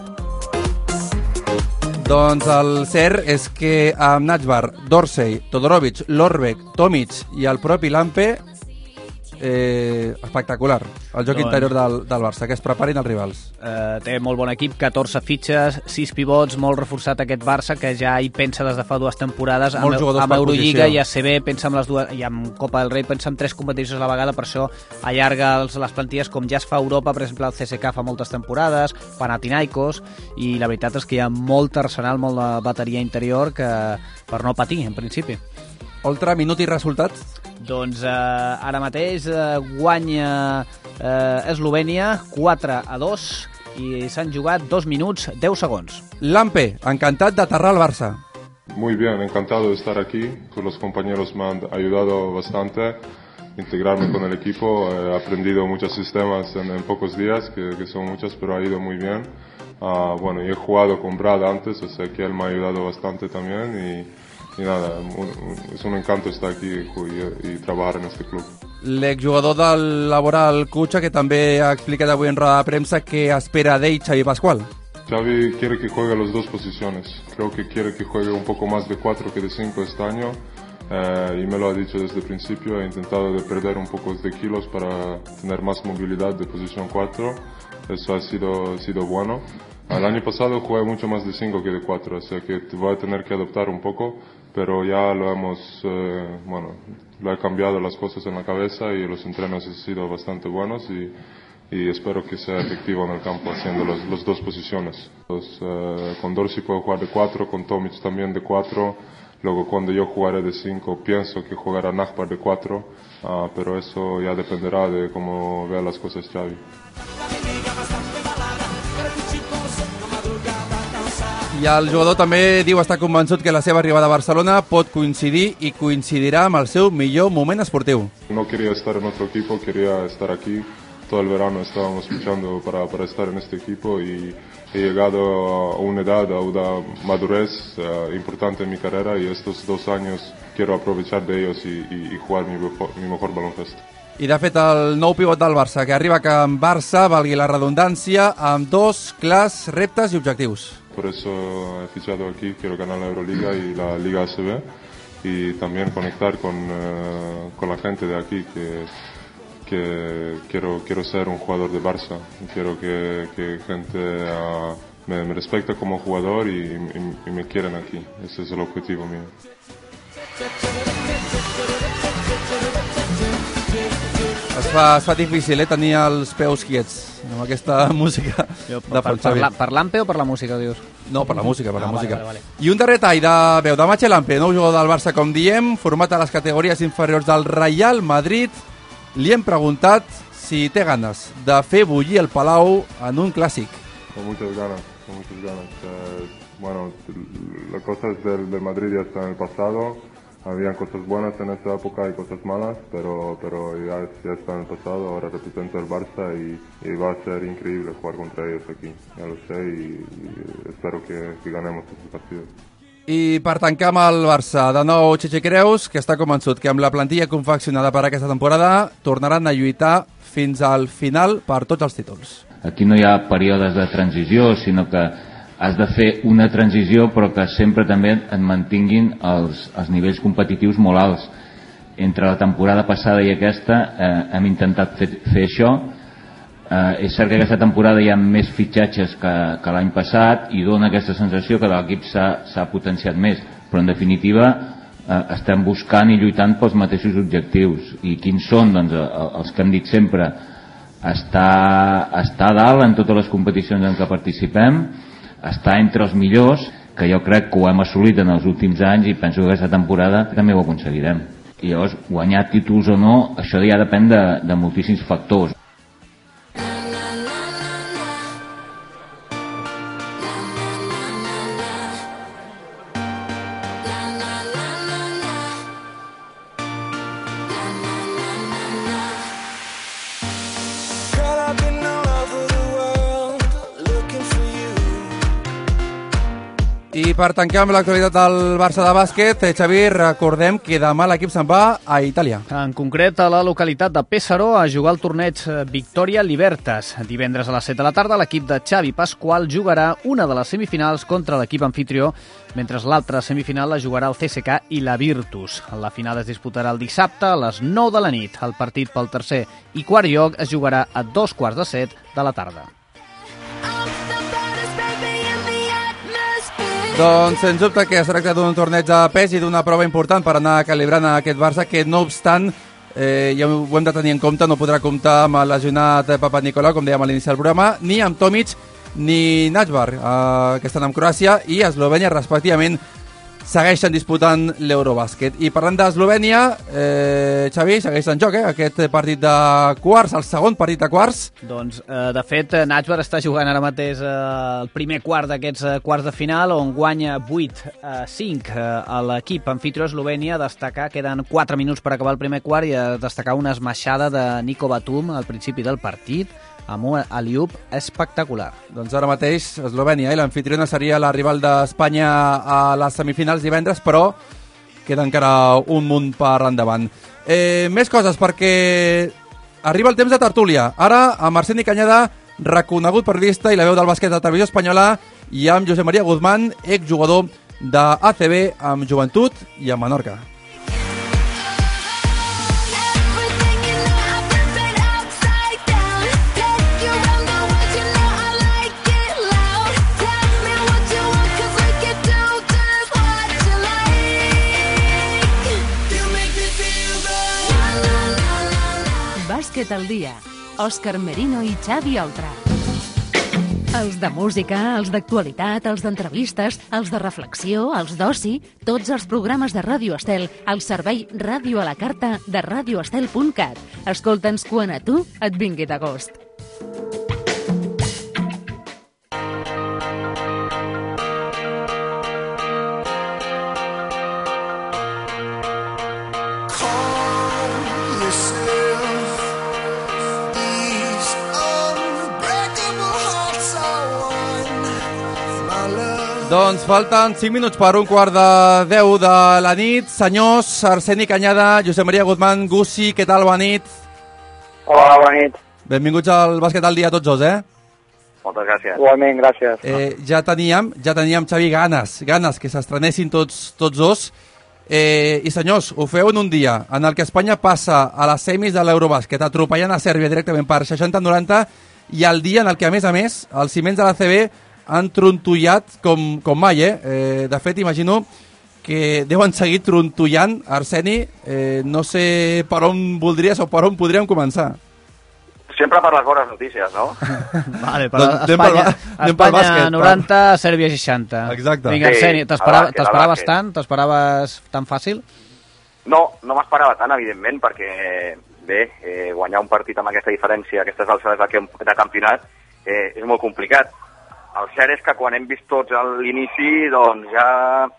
B: Doncs el cert és que amb Najbar, Dorsey, Todorovic, Lorbeck, Tomic i el propi Lampe, eh, espectacular el joc doncs, interior del, del Barça, que es preparin els rivals.
E: Eh, té molt bon equip, catorze fitxes, sis pivots, molt reforçat aquest Barça, que ja hi pensa des de fa dues temporades, amb, amb Eurolliga i A C B, pensa amb les dues, i amb Copa del Rei, pensa en tres competicions a la vegada, per això allarga els, les plantilles com ja es fa a Europa, per exemple el C S K fa moltes temporades, Panathinaikos, i la veritat és que hi ha molt arsenal, molta bateria interior que per no patir, en principi.
B: Oltra, minut i resultat?
E: Doncs eh, ara mateix eh, guanya eh, Eslovènia quatre a dos i s'han jugat dos minuts deu segons.
B: Lampe, encantat d'aterrar al Barça.
A: Muy bien, encantado de estar aquí. Los compañeros me han ayudado bastante a integrarme con el equipo. He aprendido muchos sistemas en, en pocos días, que, que son muchos, pero ha ido muy bien. Uh, bueno, y he jugado con Brad antes, o sea que él me ha ayudado bastante también y... I nada, és un encanto estar aquí i, i treballar en este club.
B: L'exjugador del Laboral Cucha, que també ha explicat avui en roda de premsa que espera d'ell Xavi Pascual.
A: Xavi quiere que juegue las dos posiciones. Creo que quiere que juegue un poco más de cuatro que de cinco este año. Eh, y me lo ha dicho desde el principio. He intentado de perder un poco de kilos para tener más movilidad de posición cuatro. Eso ha sido, ha sido bueno. El año pasado jugué mucho más de cinco que de cuatro, o sea que voy a tener que adaptar un poco, pero ya lo hemos, eh, bueno, lo he cambiado las cosas en la cabeza y los entrenos han sido bastante buenos y, y espero que sea efectivo en el campo haciendo las los dos posiciones. Pues, eh, con Dorsey puedo jugar de cuatro, con Tomic también de cuatro, luego cuando yo jugaré de cinco pienso que jugará Najbar de cuatro, uh, pero eso ya dependerá de cómo vea las cosas Xavi.
B: I el jugador també diu estar convençut que la seva arribada a Barcelona pot coincidir i coincidirà amb el seu millor moment esportiu.
A: No quería estar en otro equipo, quería estar aquí. Todo el verano estábamos luchando para, para estar en este equipo y he llegado a una edad, a una madurez uh, importante en mi carrera y estos dos años quiero aprovechar de ellos y, y, y jugar mi, mi mejor baloncesto.
B: I de fet el nou pivot del Barça, que arriba a Can Barça, valgui la redundància, amb dos clars reptes i objectius.
A: Por eso he fichado aquí, quiero ganar la Euroliga y la Liga A C B y también conectar con, uh, con la gente de aquí que, que quiero, quiero ser un jugador de Barça, quiero que, que gente uh, me, me respecte como jugador y, y, y me quieren aquí, ese es el objetivo mío.
B: Es fa, es fa difícil, eh, tenir els peus quiets amb aquesta música
E: jo,
B: de
E: per, per, la, per l'Ampe o per la música, dius?
B: No, per la música, per ah, la
E: vale,
B: música.
E: Vale, vale.
B: I un darrer tall de veu de Matxe Lampe, nou jugador del Barça, com diem, format a les categories inferiors del Real Madrid. Li hem preguntat si té ganes de fer bullir el Palau en un clàssic.
A: Con muchas ganas, con muchas ganas. Eh, bueno, las cosas del, del Madrid ya están en el pasado. Habían cosas buenas en esa época y cosas malas, pero, pero ya, ya está en el pasado. Ahora represento el Barça y, y va a ser increíble jugar contra ellos aquí. Ya lo sé y, y espero que, que ganemos este partido.
B: I per tancar amb el Barça, de nou Chichi Creus, que està convençut que amb la plantilla confeccionada per aquesta temporada tornaran a lluitar fins al final per tots els títols.
J: Aquí no hi ha períodes de transició, sinó que has de fer una transició però que sempre també et mantinguin els, els nivells competitius molt alts. Entre la temporada passada i aquesta eh, hem intentat fer, fer això. Eh, és cert que aquesta temporada hi ha més fitxatges que, que l'any passat i dona aquesta sensació que l'equip s'ha potenciat més, però en definitiva eh, estem buscant i lluitant pels mateixos objectius. I quins són? Doncs els que hem dit sempre, estar, estar a dalt en totes les competicions en què participem, estar entre els millors, que jo crec que ho hem assolit en els últims anys i penso que aquesta temporada també ho aconseguirem. I llavors, guanyar títols o no, això ja depèn de, de moltíssims factors.
B: I per tancar amb l'actualitat del Barça de bàsquet, Xavi, recordem que demà l'equip se'n va a Itàlia.
E: En concret, a la localitat de Pesaro, a jugar al torneig Victoria Libertas. Divendres a les set de la tarda, l'equip de Xavi Pasqual jugarà una de les semifinals contra l'equip anfitrió, mentre l'altra semifinal la jugarà el C S K i la Virtus. La final es disputarà el dissabte a les nou de la nit. El partit pel tercer i quart lloc es jugarà a dos quarts de set de la tarda.
B: Doncs, sens dubte que es tracta d'un torneig de pes i d'una prova important per anar calibrant aquest Barça, que no obstant, eh, ja ho hem de tenir en compte, no podrà comptar amb el lesionat Papa Nicolau, com dèiem a l'inici del programa, ni amb Tomic ni Najvar, eh, que estan amb Croàcia i Eslovènia, respectivament, segueixen disputant l'Eurobàsquet. I parlant d'Eslovènia, eh, Xavi, segueix en joc, eh, aquest partit de quarts, el segon partit de quarts.
E: Doncs, eh, de fet, Najvar està jugant ara mateix eh, el primer quart d'aquests eh, quarts de final, on guanya vuit a cinc eh, a l'equip anfitrió Eslovènia. Destacar, queden quatre minuts per acabar el primer quart, i a destacar una esmaixada de Nico Batum al principi del partit, amb un alley-oop espectacular.
B: Doncs ara mateix Eslovènia, eh? l'anfitriona seria la rival d'Espanya a les semifinals divendres, però queda encara un munt per endavant. Eh, més coses, perquè arriba el temps de tertúlia. Ara amb Arseni Cañada, reconegut periodista i la veu del bàsquet de Televisió Espanyola, i amb Josep Maria Guzmán, exjugador d'A C B amb Joventut i amb Menorca.
C: Bàsquet al dia. Òscar Merino i Xavi Oltra. Els de música, els d'actualitat, els d'entrevistes, els de reflexió, els d'oci, tots els programes de Ràdio Estel al servei Ràdio a la Carta de radio estel punt cat. Escolta'ns quan a tu et vingui de gust.
B: Doncs falten cinc minuts per un quart de deu de la nit. Senyors, Arseni Cañada, Josep Maria Guzmán, Gussi, què tal? Bona nit.
K: Hola, bona nit.
B: Benvinguts al Bàsquet al dia tots dos, eh?
I: Moltes gràcies.
K: Igualment, gràcies.
B: Eh, ja teníem, ja teníem, Xavi, ganes, ganes que s'estrenessin tots, tots dos. Eh, I senyors, ho feu en un dia en el que Espanya passa a les semis de l'Eurobàsquet, atropellant a Sèrbia directament per seixanta a noranta, i el dia en el que, a més a més, els ciments de l'A C B han trontollat com, com mai, eh? eh? De fet, imagino que deuen seguir trontollant. Arseni, eh, no sé per on voldries o per on podríem començar.
I: Sempre per les bones notícies, no?
E: Vale, per
B: doncs
E: Espanya,
B: pel,
E: Espanya noranta, Sèrbia seixanta.
B: Exacte.
E: Vinga, Arseni,
I: Sí,
E: t'esperaves tant? T'esperaves tan fàcil?
I: No, no m'esperava tant, evidentment, perquè bé, eh, guanyar un partit amb aquesta diferència, aquestes alçades de, de campionat, eh, és molt complicat. El cert és que quan hem vist tots a l'inici, doncs ja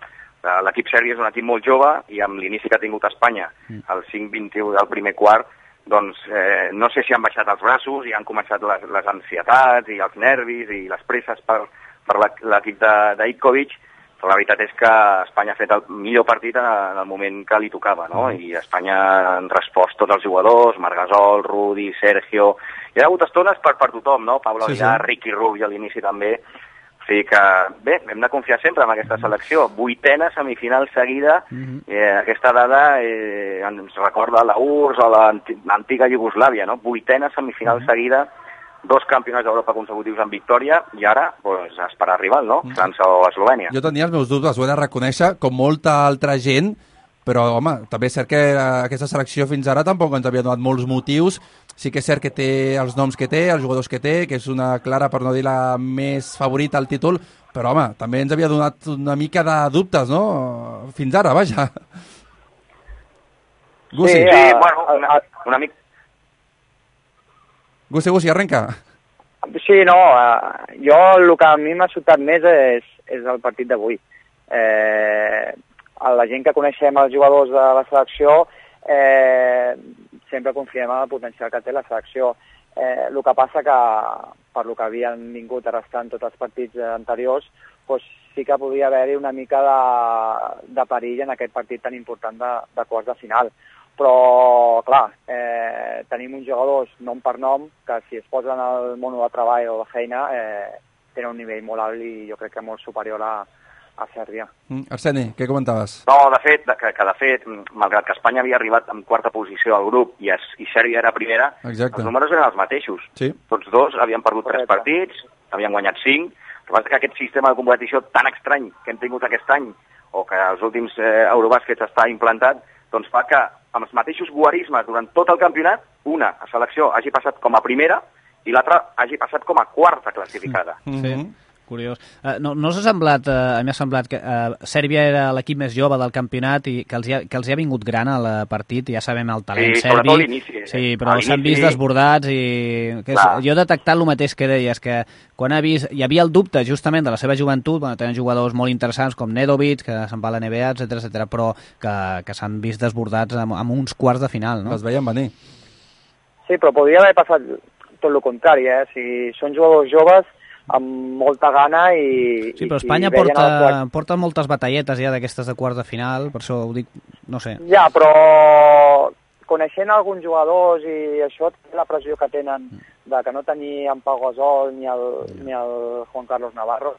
I: l'equip serbi és un equip molt jove, i amb l'inici que ha tingut Espanya, el cinc vint u del primer quart, doncs eh, no sé si han baixat els braços i han començat les, les ansietats i els nervis i les presses per, per l'equip d'Ivkovic, però la veritat és que Espanya ha fet el millor partit en el moment que li tocava, no? I Espanya han respost tots els jugadors, Margasol, Rudi, Sergio. Hi ha hagut estones per, per tothom, no? Pablo
B: Sí,
I: Aguilar,
B: sí.
I: Ricky Rubio a l'inici també. O sigui que, bé, hem de confiar sempre en aquesta selecció. Vuitena semifinal seguida, eh, aquesta dada eh, ens recorda la U R S S o l'antiga Iugoslàvia, no? Vuitena semifinal seguida, dos campionats d'Europa consecutius en victòria, i ara, pues, esperar rival, no? França o Eslovènia.
B: Jo tenia els meus dubtes, ho he de reconèixer, com molta altra gent, però, home, també és cert que aquesta selecció fins ara tampoc ens havia donat molts motius. Sí que és cert que té els noms que té, els jugadors que té, que és una clara, per no dir la més favorita al títol, però, home, també ens havia donat una mica de dubtes, no? Fins ara, vaja. Gusi.
L: Sí, sí, bueno, una, una mica...
B: Gusi, Gusi, arrenca.
K: Sí, no, uh, jo el que a mi m'ha sobtat més és, és el partit d'avui. Eh, la gent que coneixem els jugadors de la selecció eh, sempre confiem en el potencial que té la selecció. Eh, el que passa que, per lo que havien vingut arrestant tots els partits anteriors, doncs sí que podria haver-hi una mica de, de perill en aquest partit tan important de, de quarts de final. Però, clar, eh, tenim uns jugadors nom per nom que si es posen al món de treball o de feina eh, tenen un nivell molt alt i jo crec que molt superior a, a Sèrbia.
B: Mm, Arseni, què comentaves?
L: No, de fet, que, que de fet, malgrat que Espanya havia arribat en quarta posició al grup i, es, i Sèrbia era primera,
B: exacte,
L: els números eren els mateixos.
B: Sí.
L: Tots dos havien perdut tres partits, havien guanyat cinc. El que passa que aquest sistema de competició tan estrany que hem tingut aquest any, o que els últims eh, Eurobàsquets està implantat, doncs fa que amb els mateixos guarismes durant tot el campionat, una selecció hagi passat com a primera i l'altra hagi passat com a quarta classificada.
E: Sí, sí. Curiós. Uh, no no s'ha semblat, uh, a mi ha semblat que uh, Sèrbia era l'equip més jove del campionat i que els, hi ha, que els hi ha vingut gran al partit, ja sabem el talent
L: sí,
E: serbi.
L: l'inici.
E: Sí, però s'han vist desbordats i que és, jo he detectat el mateix que deies, que quan ha vist, hi havia el dubte justament de la seva joventut, bueno, tenen jugadors molt interessants com Nedovic, que se'n va a la N B A, etcètera, etcètera, però que, que s'han vist desbordats amb, amb uns quarts de final, no?
B: Els veiem venir.
K: Sí, però podria haver passat tot el contrari, eh? Si són jugadors joves, amb molta gana i...
E: Sí, però Espanya porta, el... porta moltes batalletes ja d'aquestes de quarts de final, per això ho dic, no sé.
K: Ja, però coneixent alguns jugadors i això, la pressió que tenen de que no tenir en Pau Gasol ni el, ni el Juan Carlos Navarro,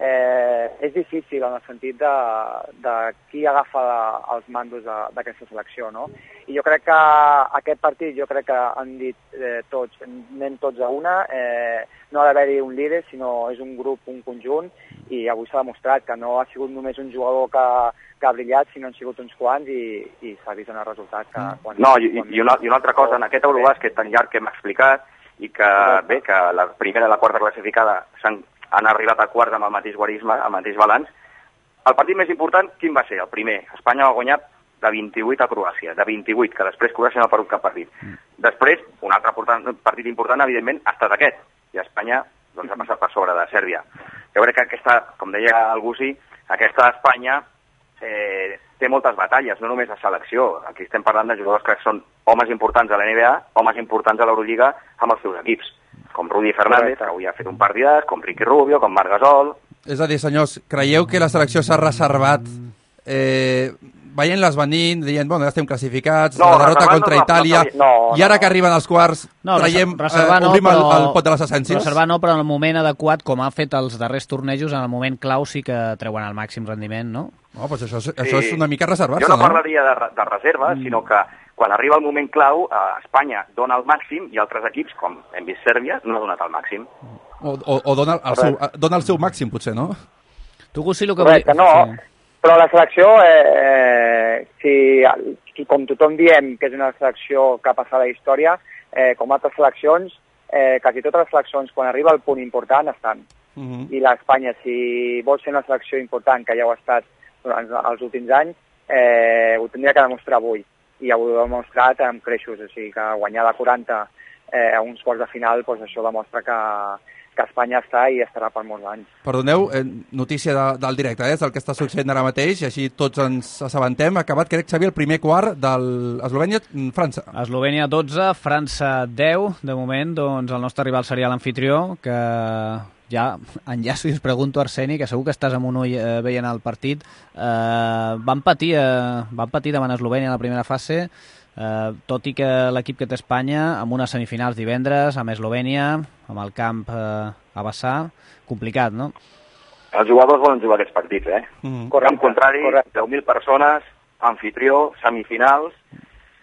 K: eh, és difícil en el sentit de, de qui agafa els mandos d'aquesta selecció, no? I jo crec que aquest partit, jo crec que han dit eh, tots, anem tots a una, eh, no ha d'haver-hi un líder, sinó és un grup, un conjunt, i avui s'ha demostrat que no ha sigut només un jugador que, que ha brillat, sinó han sigut uns quants i, i s'ha vist en el resultat. Que quan,
L: no, i,
K: quan...
L: i, una, i una altra cosa, en aquest Eurobàsquet tan llarg que hem explicat, i que bé, que la primera i la quarta classificada s'han han arribat a quarts amb el mateix guarisme, amb el mateix balanç. El partit més important, quin va ser? El primer. Espanya va guanyar de vint-i-vuit a Croàcia, de vint-i-vuit, que després Croàcia no ha perdut cap partit. Mm. Després, un altre partit important, evidentment, ha estat aquest, i Espanya doncs, ha passat per sobre de Sèrbia. Jo crec que aquesta, com deia el Gusi, aquesta Espanya eh, té moltes batalles, no només a selecció. Aquí estem parlant de jugadors que són homes importants a la N B A, homes importants a l'Eurolliga amb els seus equips, com Rudy Fernández, que avui ha fet un partidàs, com Ricky Rubio, com Marc Gasol...
B: És a dir, senyors, creieu que la selecció s'ha reservat eh, veient-les venint, dient, bueno, ja estem classificats, no, la derrota contra no, Itàlia, no, no, no, i ara que arriben als quarts,
E: no,
B: traiem,
E: reservar,
B: eh, obrim
E: no, però,
B: el, el pot de les essències?
E: Reservar no, però en el moment adequat, com ha fet els darrers tornejos, en el moment clau sí que treuen el màxim rendiment, no?
B: No, doncs això, això és una mica reservar-se,
L: no? Jo no,
B: no
L: parlaria de, de reserva, mm. sinó que quan arriba el moment clau, eh, Espanya dona el màxim i altres equips, com hem vist Sèrbia, no ha donat el màxim.
B: O, o, o dona, el seu, dona el seu màxim, potser, no?
E: Tu, Gusi, el que
K: Correcte, no, sí. Però la selecció, eh, si, si com tothom diem que és una selecció que ha passat a la història, eh, com altres seleccions, eh, quasi totes les seleccions, quan arriba el punt important, estan. Uh -huh. I l'Espanya, si vol ser una selecció important, que ja ho ha estat durant els últims anys, eh, ho tindria que demostrar avui. I ho ha demostrat amb creixos, o sigui que guanyar de quaranta eh, a uns quarts de final, doncs això demostra que, que Espanya està i estarà per molts anys.
B: Perdoneu, eh, notícia de, del directe, eh, és el que està succeint ara mateix, i així tots ens assabentem. Ha acabat, crec, Xavi, el primer quart de Eslovènia-França.
E: Eslovènia dotze, França deu. De moment, doncs, el nostre rival seria l'anfitrió, que ja enllaço i us pregunto, Arseni, que segur que estàs amb un ull eh, veient el partit. Eh, van patir, eh, van patir davant Eslovènia en la primera fase, eh, tot i que l'equip que té Espanya, amb unes semifinals divendres, amb Eslovènia, amb el camp eh, a vessar, complicat, no?
L: Els jugadors volen jugar aquests partits, eh?
K: Mm-hmm.
L: Correcte, camp contrari, deu mil persones, anfitrió, semifinals...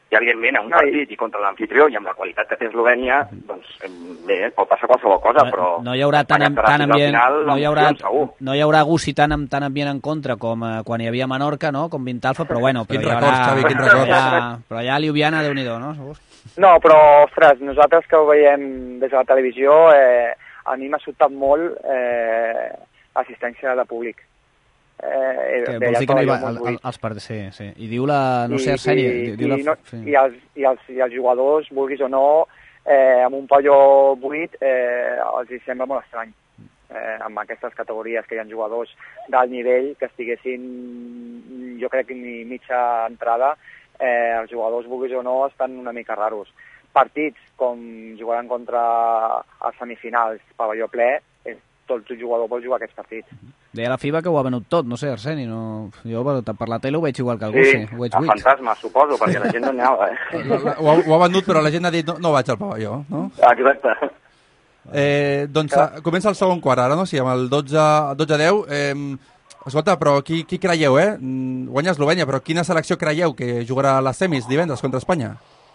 L: I, evidentment, a un partit i contra l'anfitrió i amb la qualitat que té Eslovènia, doncs, bé, pot passar qualsevol cosa, però...
E: No hi haurà tant, tant ambient, final, no, hi haurà, no hi haurà gust i tant, tant ambient en contra com eh, quan hi havia Menorca, no?, com Vintalfa, però bueno... Però
B: quin
E: hi haurà,
B: records, Xavi, quin records.
E: Ja, però ja Ljubljana, Déu-n'hi-do, no?
K: No, però, ostres, nosaltres que ho veiem des de la televisió, eh, a mi m'ha sobtat molt eh, l'assistència de públic. Eh,
E: que vols dir que no hi va al, al, als partits, sí, sí. I diu la, no I, sé, Arseni...
K: I,
E: diu la,
K: i, no,
E: sí.
K: i, els, i, els, i els jugadors, vulguis o no, eh, amb un palló buit, eh, els hi sembla molt estrany. Eh, amb aquestes categories que hi ha jugadors d'alt nivell que estiguessin, jo crec que ni mitja entrada, eh, els jugadors, vulguis o no, estan una mica raros. Partits com jugaran contra els semifinals, pavelló ple, eh, tot el jugador vol jugar aquests partits.
E: Deia la FIBA que ho ha venut tot, no sé, Arseni, no... jo per la tele ho veig igual que algú,
L: sí,
E: sí, ho veig
L: a
E: buit.
L: fantasma, suposo, perquè la gent no n'hi ha, eh?
B: Ho ha, ho ha venut, però la gent ha dit no, no vaig al pavelló, no?
L: Exacte.
B: Eh, doncs que... comença el segon quart ara, no? Sí, amb el dotze a deu. Eh, escolta, però qui, qui creieu, eh? Guanya Eslovènia, però quina selecció creieu que jugarà a les semis divendres contra Espanya?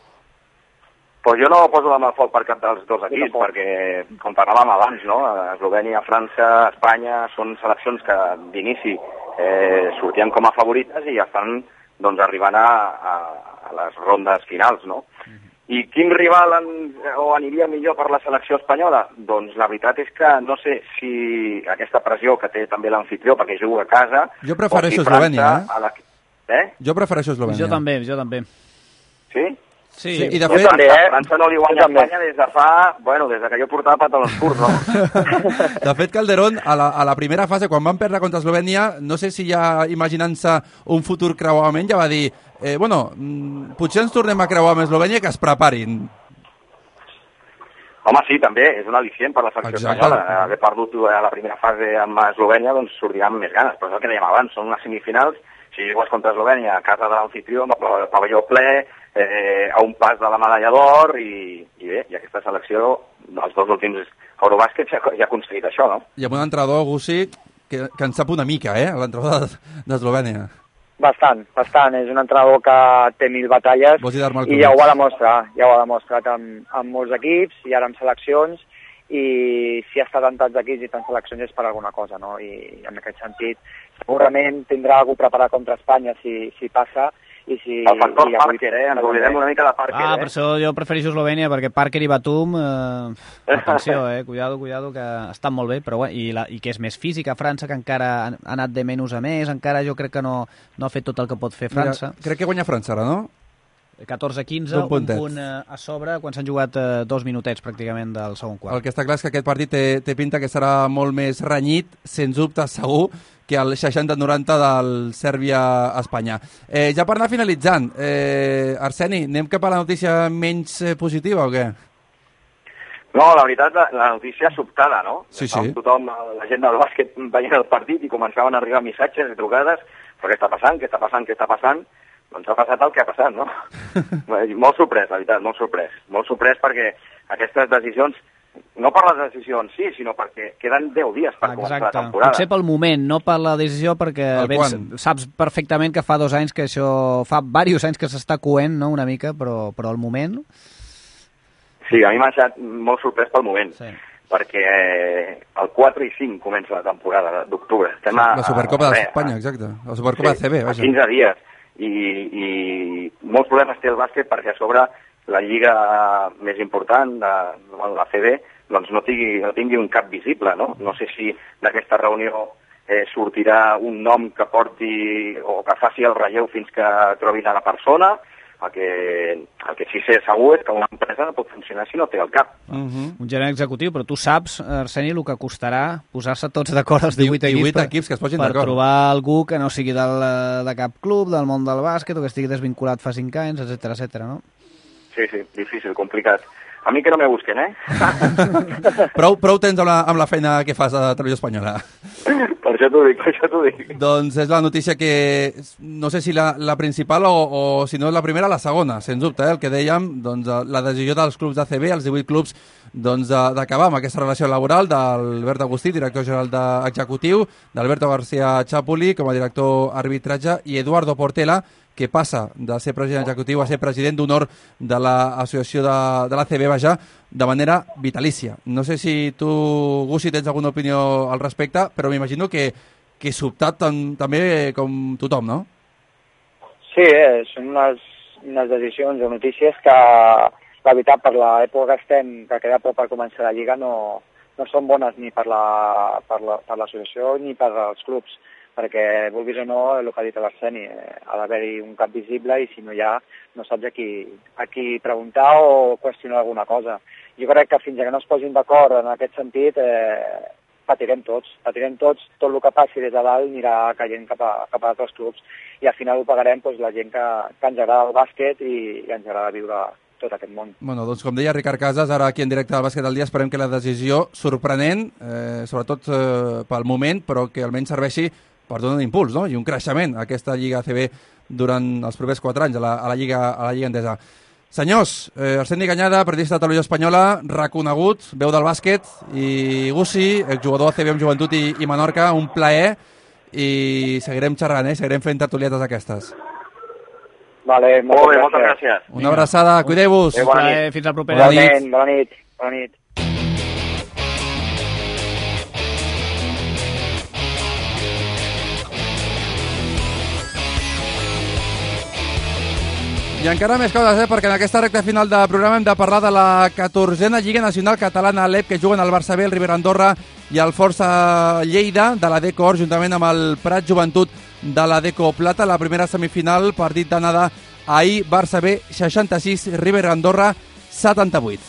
L: Pues jo no poso la mà al foc per cap dels dos equips, perquè, com parlàvem abans, no? Eslovènia, França, Espanya són seleccions que d'inici eh, sortien com a favorites i ja estan doncs, arribant a, a, a les rondes finals, no? I quin rival en, o aniria millor per la selecció espanyola? Doncs la veritat és que no sé si aquesta pressió que té també l'anfitrió perquè juga a casa...
B: Jo prefereixo Eslovènia, eh?
L: La... eh?
B: Jo prefereixo Eslovènia.
E: Jo també, jo també.
L: Sí?
E: Sí,
B: sí, i de
L: fet...
B: fet...
L: També, eh? França no li guanya a Espanya des de fa... Bueno, des de que jo portava pantalons curts, no?
B: De fet, Calderón, a la, a la primera fase, quan van perdre contra Eslovènia, no sé si ja imaginant-se un futur creuament, ja va dir eh, bueno, mm, potser ens tornem a creuar amb Eslovènia, que es preparin.
L: Home, sí, també, és un al·licient per la selecció espanyola. Haver perdut a la primera fase amb Eslovènia, doncs sortirà amb més ganes, però és el que dèiem abans, són unes semifinals, si jugues contra Eslovènia a casa de l'anfitrió, amb el pavelló ple, eh, a un pas de la medalla d'or, i, i bé, i aquesta selecció, els dos últims Eurobàsquet ja, ja ha aconseguit això, no?
B: I amb un entrenador, Gussi, que, que en sap una mica, eh, l'entrenador d'Eslovènia.
K: Bastant, bastant. És un entrenador que té mil batalles i ja ho va demostrar, ja ho ha demostrat amb, amb molts equips i ara amb seleccions, i si ha estat en tants equips i tants seleccions és per alguna cosa, no? I en aquest sentit segurament tindrà algú preparat contra Espanya si, si passa. I si,
L: el factor
K: i
L: avui... Parker, eh? Ens oblidem una mica de Parker,
E: ah,
L: eh?
E: per això jo prefereixo Eslovènia, perquè Parker i Batum, eh, atenció, eh? Cuidado, cuidado, que estan molt bé, però bueno, i, la, i que és més física França, que encara ha, ha anat de menys a més, encara jo crec que no, no ha fet tot el que pot fer França.
B: Mira, crec que guanya França ara, no?
E: catorze a quinze, un, un punt a sobre, quan s'han jugat eh, dos minutets pràcticament del segon quart.
B: El que està clar és que aquest partit té, té pinta que serà molt més renyit, sens dubte segur, que el seixanta noranta del Sèrbia-Espanya. Eh, ja per anar finalitzant, eh, Arseni, anem cap a la notícia menys eh, positiva o què?
L: No, la veritat, la, la notícia sobtada, no?
B: Sí, sí.
L: Tothom, la gent del bàsquet veient el partit i començaven a arribar missatges i trucades, però què està passant, què està passant, què està passant? Doncs ha passat el que ha passat, no? Molt sorprès, la veritat, molt sorprès. Molt sorprès perquè aquestes decisions, no per les decisions sí, sinó perquè queden deu dies per
E: Exacte.
L: començar la temporada.
E: Potser pel moment, no per la decisió, perquè vens, saps perfectament que fa dos anys que això, fa diversos anys que s'està coent, no?, una mica, però, però el moment...
L: Sí, a mi m'ha deixat molt sorprès pel moment.
E: Sí.
L: Perquè el quatre i cinc comença la temporada d'octubre. Estem a,
B: la Supercopa
L: a,
B: d'Espanya, exacte. La Supercopa
L: sí,
B: de C B, vaja.
L: A quinze dies. I, i molts problemes té el bàsquet perquè a sobre la lliga més important, de, la C B, doncs no tingui, no tingui un cap visible, no? No sé si d'aquesta reunió eh, sortirà un nom que porti o que faci el relleu fins que trobin a la persona. El que, el que sí sé segur és que una empresa no pot funcionar si no té el cap.
E: Uh-huh. Un gerent executiu, però tu saps, Arseni, el que costarà posar-se tots d'acord els divuit equips,
B: divuit equips que es posin
E: per
B: d'acord.
E: Trobar algú que no sigui del, de cap club, del món del bàsquet, o que estigui desvinculat fa cinc anys, etcètera, etcètera, no?
L: Sí, sí, difícil, complicat. A mi que no me busquen, eh?
B: prou, prou tens amb la, amb la feina que fas a Televisió Espanyola.
L: Per això t'ho dic, per això t'ho dic.
B: Doncs és la notícia que, no sé si la, la principal o, o si no és la primera, la segona, sens dubte, eh? El que dèiem, doncs, la decisió dels clubs d'A C B, els divuit clubs, doncs, d'acabar amb aquesta relació laboral d'Albert Agustí, director general executiu, d'Alberto García Chapuli com a director arbitratge, i Eduardo Portela que passa de ser president executiu a ser president d'honor de l'associació de, de l'A C B, vaja, de manera vitalícia. No sé si tu, Gussi, tens alguna opinió al respecte, però m'imagino que, que sobtat tam, també com tothom, no?
K: Sí, eh, són unes, unes decisions o notícies que, la veritat, per l'època que estem, que queda poc per començar la Lliga, no, no són bones ni per la, per la, per l'associació ni per als clubs, perquè, vulguis o no, el que ha dit l'Arseni, eh, ha d'haver-hi un cap visible i si no hi ha, no saps a qui, a qui preguntar o qüestionar alguna cosa. Jo crec que fins que no es posin d'acord en aquest sentit, eh, patirem tots, patirem tots, tot el que passi des de dalt anirà caient cap a, cap a altres clubs i al final ho pagarem doncs, la gent que, que ens agrada el bàsquet i, i ens agrada viure tot aquest món.
B: Bueno, doncs com deia Ricard Casas, ara aquí en directe al Bàsquet del Dia esperem que la decisió sorprenent, eh, sobretot eh, pel moment, però que almenys serveixi per donar un impuls, no? I un creixement a aquesta Lliga A C B durant els propers quatre anys a la, a la, Lliga, a la Lliga Endesa. Senyors, eh, Arseni Cañada, periodista de Televisió Espanyola, reconegut, veu del bàsquet, i Gussi, exjugador A C B amb Joventut i, i Menorca, un plaer, i seguirem xerrant, eh? Seguirem fent tertulietes aquestes.
K: Vale,
L: molt bé, moltes gràcies.
B: Una abraçada, cuideu-vos.
K: Eh, bona nit.
E: Fins la propera.
K: Bona nit. Bona nit. Bona nit.
B: I encara més coses, eh? Perquè en aquesta recta final de programa hem de parlar de la catorzena Lliga Nacional Catalana Alep, que juguen el Barça B, el River Andorra i el Força Lleida de la Deco Or, juntament amb el Prat Joventut de la Deco Plata. La primera semifinal, partit d'anada ahir, Barça B seixanta-sis, River Andorra setanta-vuit.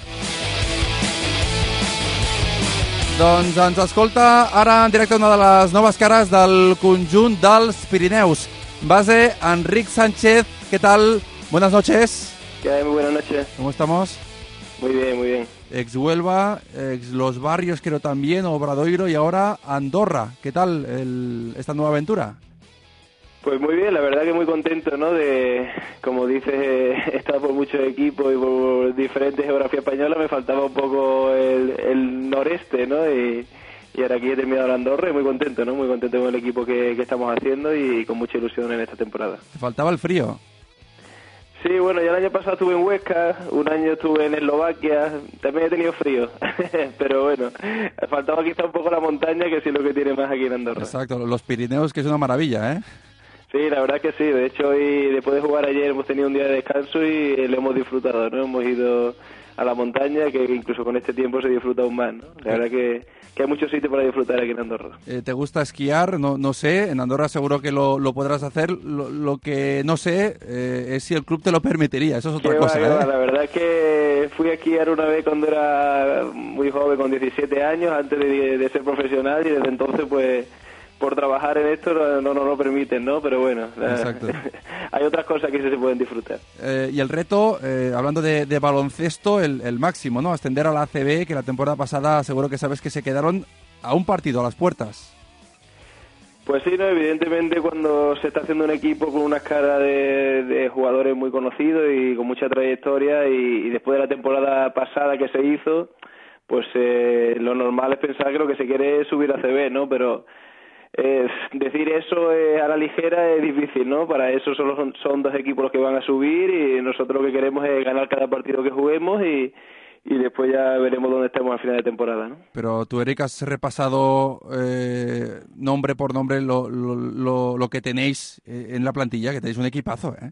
B: Doncs ens escolta ara en directe una de les noves cares del conjunt dels Pirineus. Base Enric Sánchez, ¿qué tal? Buenas noches.
M: ¿Qué hay? Muy buenas noches.
B: ¿Cómo estamos?
M: Muy bien, muy bien.
B: Ex Huelva, ex Los Barrios creo también, Obradoiro y ahora Andorra. ¿Qué tal el, esta nueva aventura?
M: Pues muy bien, la verdad que muy contento, ¿no? De, como dices, he estado por muchos equipos y por diferentes geografías españolas, me faltaba un poco el, el noreste, ¿no? Y, y ahora aquí he terminado la Andorra y muy contento, ¿no? Muy contento con el equipo que, que estamos haciendo y con mucha ilusión en esta temporada.
B: ¿Te faltaba el frío?
M: Sí, bueno, ya el año pasado estuve en Huesca, un año estuve en Eslovaquia, también he tenido frío, pero bueno, faltaba quizá un poco la montaña, que sí es lo que tiene más aquí en Andorra.
B: Exacto, los Pirineos, que es una maravilla, ¿eh?
M: Sí, la verdad que sí, de hecho hoy, después de jugar ayer, hemos tenido un día de descanso y lo hemos disfrutado, ¿no? Hemos ido a la montaña, que incluso con este tiempo se disfruta aún más, ¿no? La verdad que, que hay muchos sitios para disfrutar aquí en Andorra.
B: Eh, ¿Te gusta esquiar? No, no sé, en Andorra seguro que lo, lo podrás hacer. Lo, lo que no sé eh, es si el club te lo permitiría, eso es otra
M: Qué
B: cosa.
M: va,
B: ¿eh?
M: va. La verdad es que fui a esquiar una vez cuando era muy joven, con diecisiete años, antes de, de ser profesional, y desde entonces pues por trabajar en esto no no, no lo permiten, ¿no? Pero bueno,
B: Exacto.
M: hay otras cosas que sí se pueden disfrutar.
B: Eh, y el reto, eh, hablando de, de baloncesto, el, el máximo, ¿no? Ascender a la A C B, que la temporada pasada seguro que sabes que se quedaron a un partido, a las puertas.
M: Pues sí, no, evidentemente cuando se está haciendo un equipo con una escala de, de jugadores muy conocidos y con mucha trayectoria, y, y después de la temporada pasada que se hizo, pues eh, lo normal es pensar que lo que se quiere es subir a A C B, ¿no? Pero Eh, decir eso eh, a la ligera es difícil, ¿no? Para eso solo son, son dos equipos los que van a subir, y nosotros lo que queremos es ganar cada partido que juguemos y, y después ya veremos dónde estemos al final de temporada, ¿no?
B: Pero tú, Eric, has repasado eh, nombre por nombre lo, lo, lo, lo que tenéis en la plantilla, que tenéis un equipazo, ¿eh?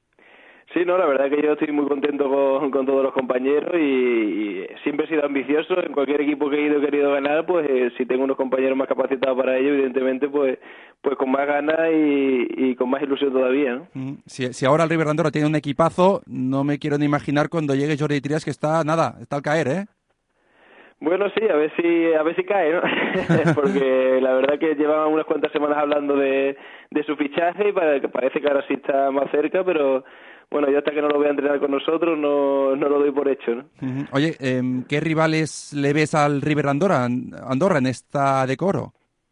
M: Sí, no, la verdad que yo estoy muy contento con, con todos los compañeros y, y siempre he sido ambicioso. En cualquier equipo que he ido he querido ganar, pues eh, si tengo unos compañeros más capacitados para ello, evidentemente, pues pues con más ganas y, y con más ilusión todavía, ¿no?
B: Si, si ahora el River Andorra tiene un equipazo, no me quiero ni imaginar cuando llegue Jordi Trias, que está, nada, está al caer, ¿eh?
M: Bueno, sí, a ver si a ver si cae, ¿no? Porque la verdad que llevaban unas cuantas semanas hablando de, de su fichaje y parece que ahora sí está más cerca, pero bueno, yo hasta que no lo vea entrenar con nosotros no, no lo doy por hecho, ¿no?
B: Uh-huh. Oye, eh, ¿qué rivales le ves al River Andorra, Andorra en esta decoro?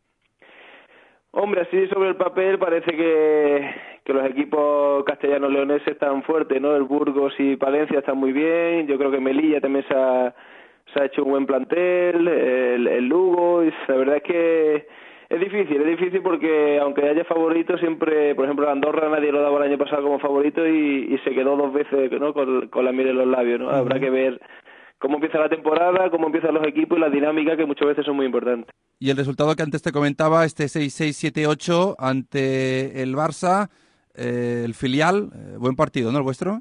M: Hombre, así sobre el papel parece que, que los equipos castellanos leoneses están fuertes, ¿no? El Burgos y Palencia están muy bien, yo creo que Melilla también se ha, se ha hecho un buen plantel, el, el Lugo, y la verdad es que Es difícil, es difícil porque aunque haya favoritos, siempre, por ejemplo, Andorra nadie lo daba el año pasado como favorito y, y se quedó dos veces, ¿no?, con, con la miel en los labios, ¿no? Uh-huh. Habrá que ver cómo empieza la temporada, cómo empiezan los equipos y las dinámicas, que muchas veces son muy importantes.
B: Y el resultado que antes te comentaba, este seis seis siete ocho ante el Barça, eh, el filial, eh, buen partido, ¿no, el vuestro?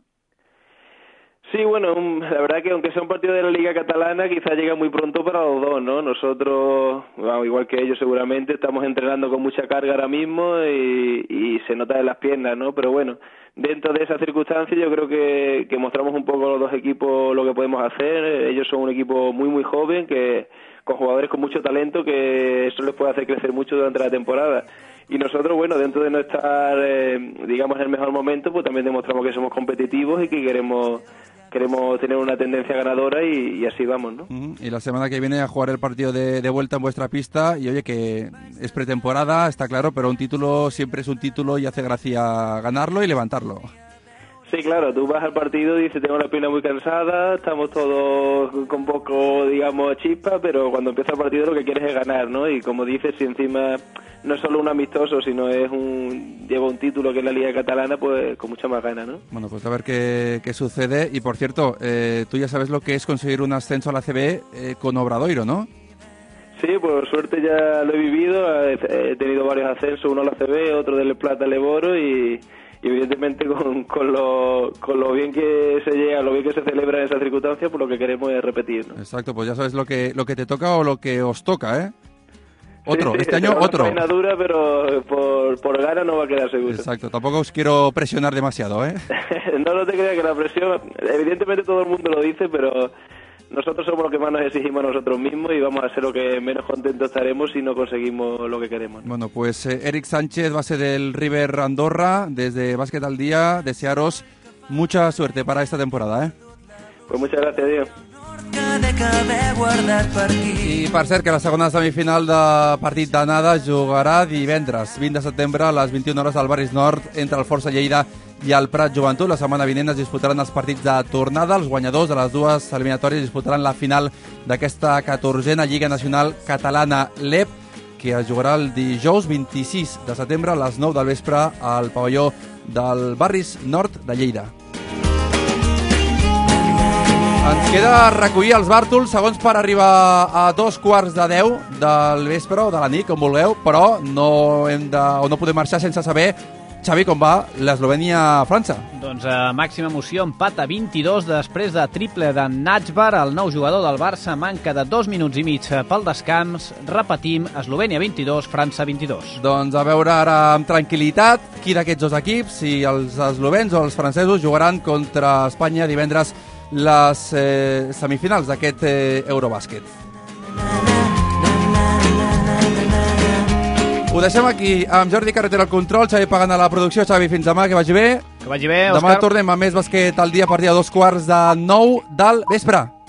M: Sí, bueno, la verdad que aunque sea un partido de la Liga Catalana, quizás llega muy pronto para los dos, ¿no? Nosotros, bueno, igual que ellos seguramente, estamos entrenando con mucha carga ahora mismo y, y se nota en las piernas, ¿no? Pero bueno, dentro de esas circunstancias yo creo que, que mostramos un poco los dos equipos lo que podemos hacer. Ellos son un equipo muy, muy joven, que con jugadores con mucho talento, que eso les puede hacer crecer mucho durante la temporada. Y nosotros, bueno, dentro de no estar, eh, digamos, en el mejor momento, pues también demostramos que somos competitivos y que queremos... queremos tener una tendencia ganadora y, y así vamos, ¿no?
B: Uh-huh. Y la semana que viene a jugar el partido de, de vuelta en vuestra pista y oye, que es pretemporada, está claro, pero un título siempre es un título y hace gracia ganarlo y levantarlo.
M: Sí, claro, tú vas al partido y dices, tengo la pierna muy cansada, estamos todos con poco, digamos, chispa, pero cuando empieza el partido lo que quieres es ganar, ¿no? Y como dices, si encima no es solo un amistoso, sino es un lleva un título que es la Liga Catalana, pues con mucha más ganas, ¿no?
B: Bueno, pues a ver qué, qué sucede. Y por cierto, eh, tú ya sabes lo que es conseguir un ascenso a la A C B eh, con Obradoiro, ¿no?
M: Sí, por suerte ya lo he vivido, he tenido varios ascensos, uno a la A C B, otro del Plata al Eboro y... y evidentemente con, con, lo, con lo bien que se llega, lo bien que se celebra en esas circunstancias, pues lo que queremos es repetir, ¿no?
B: Exacto, pues ya sabes lo que lo que te toca o lo que os toca, ¿eh? Otro,
M: sí, sí,
B: este año otro.
M: Una dura, pero por, por gana no va a quedar seguro.
B: Exacto, tampoco os quiero presionar demasiado, ¿eh?
M: No, no te creas que la presión, evidentemente todo el mundo lo dice, pero nosotros somos los que más nos exigimos a nosotros mismos y vamos a ser los que menos contentos estaremos si no conseguimos lo que queremos, ¿no?
B: Bueno, pues eh, Eric Sánchez, base del River Andorra, desde Bàsquet al Día, desearos mucha suerte para esta temporada, ¿eh?
M: Pues muchas gracias, Diego.
B: I per cert que la segona semifinal de partit d'anada jugarà divendres vint de setembre a les vint-i-una hores al Barris Nord entre el Força Lleida i el Prat Joventut. La setmana vinent es disputaran els partits de tornada. Els guanyadors de les dues eliminatòries disputaran la final d'aquesta catorzena Lliga Nacional Catalana L E P, que es jugarà el dijous vint-i-sis de setembre a les nou del vespre al pavelló del Barris Nord de Lleida. Ens queda recollir els bàrtols, segons per arribar a dos quarts de deu del vespre o de la nit, com vulgueu, però no hem de, o no podem marxar sense saber, Xavi, com va l'Eslovènia-França.
E: Doncs a màxima emoció, empat a vint-i-dos després de triple de Najbar, el nou jugador del Barça, manca de dos minuts i mig pel descans. Repetim, Eslovènia vint-i-dos, França vint-i-dos.
B: Doncs a veure ara amb tranquil·litat qui d'aquests dos equips, si els eslovens o els francesos, jugaran contra Espanya divendres les eh, semifinals d'aquest eh, Eurobàsquet. Ho deixem aquí amb Jordi Carretera al control, Xavi Pagant a la producció. Xavi, fins demà, que vagi bé.
E: Que vagi bé,
B: Òscar. Demà
E: Òscar.
B: tornem a més bàsquet al dia a partir de dos quarts de nou del vespre.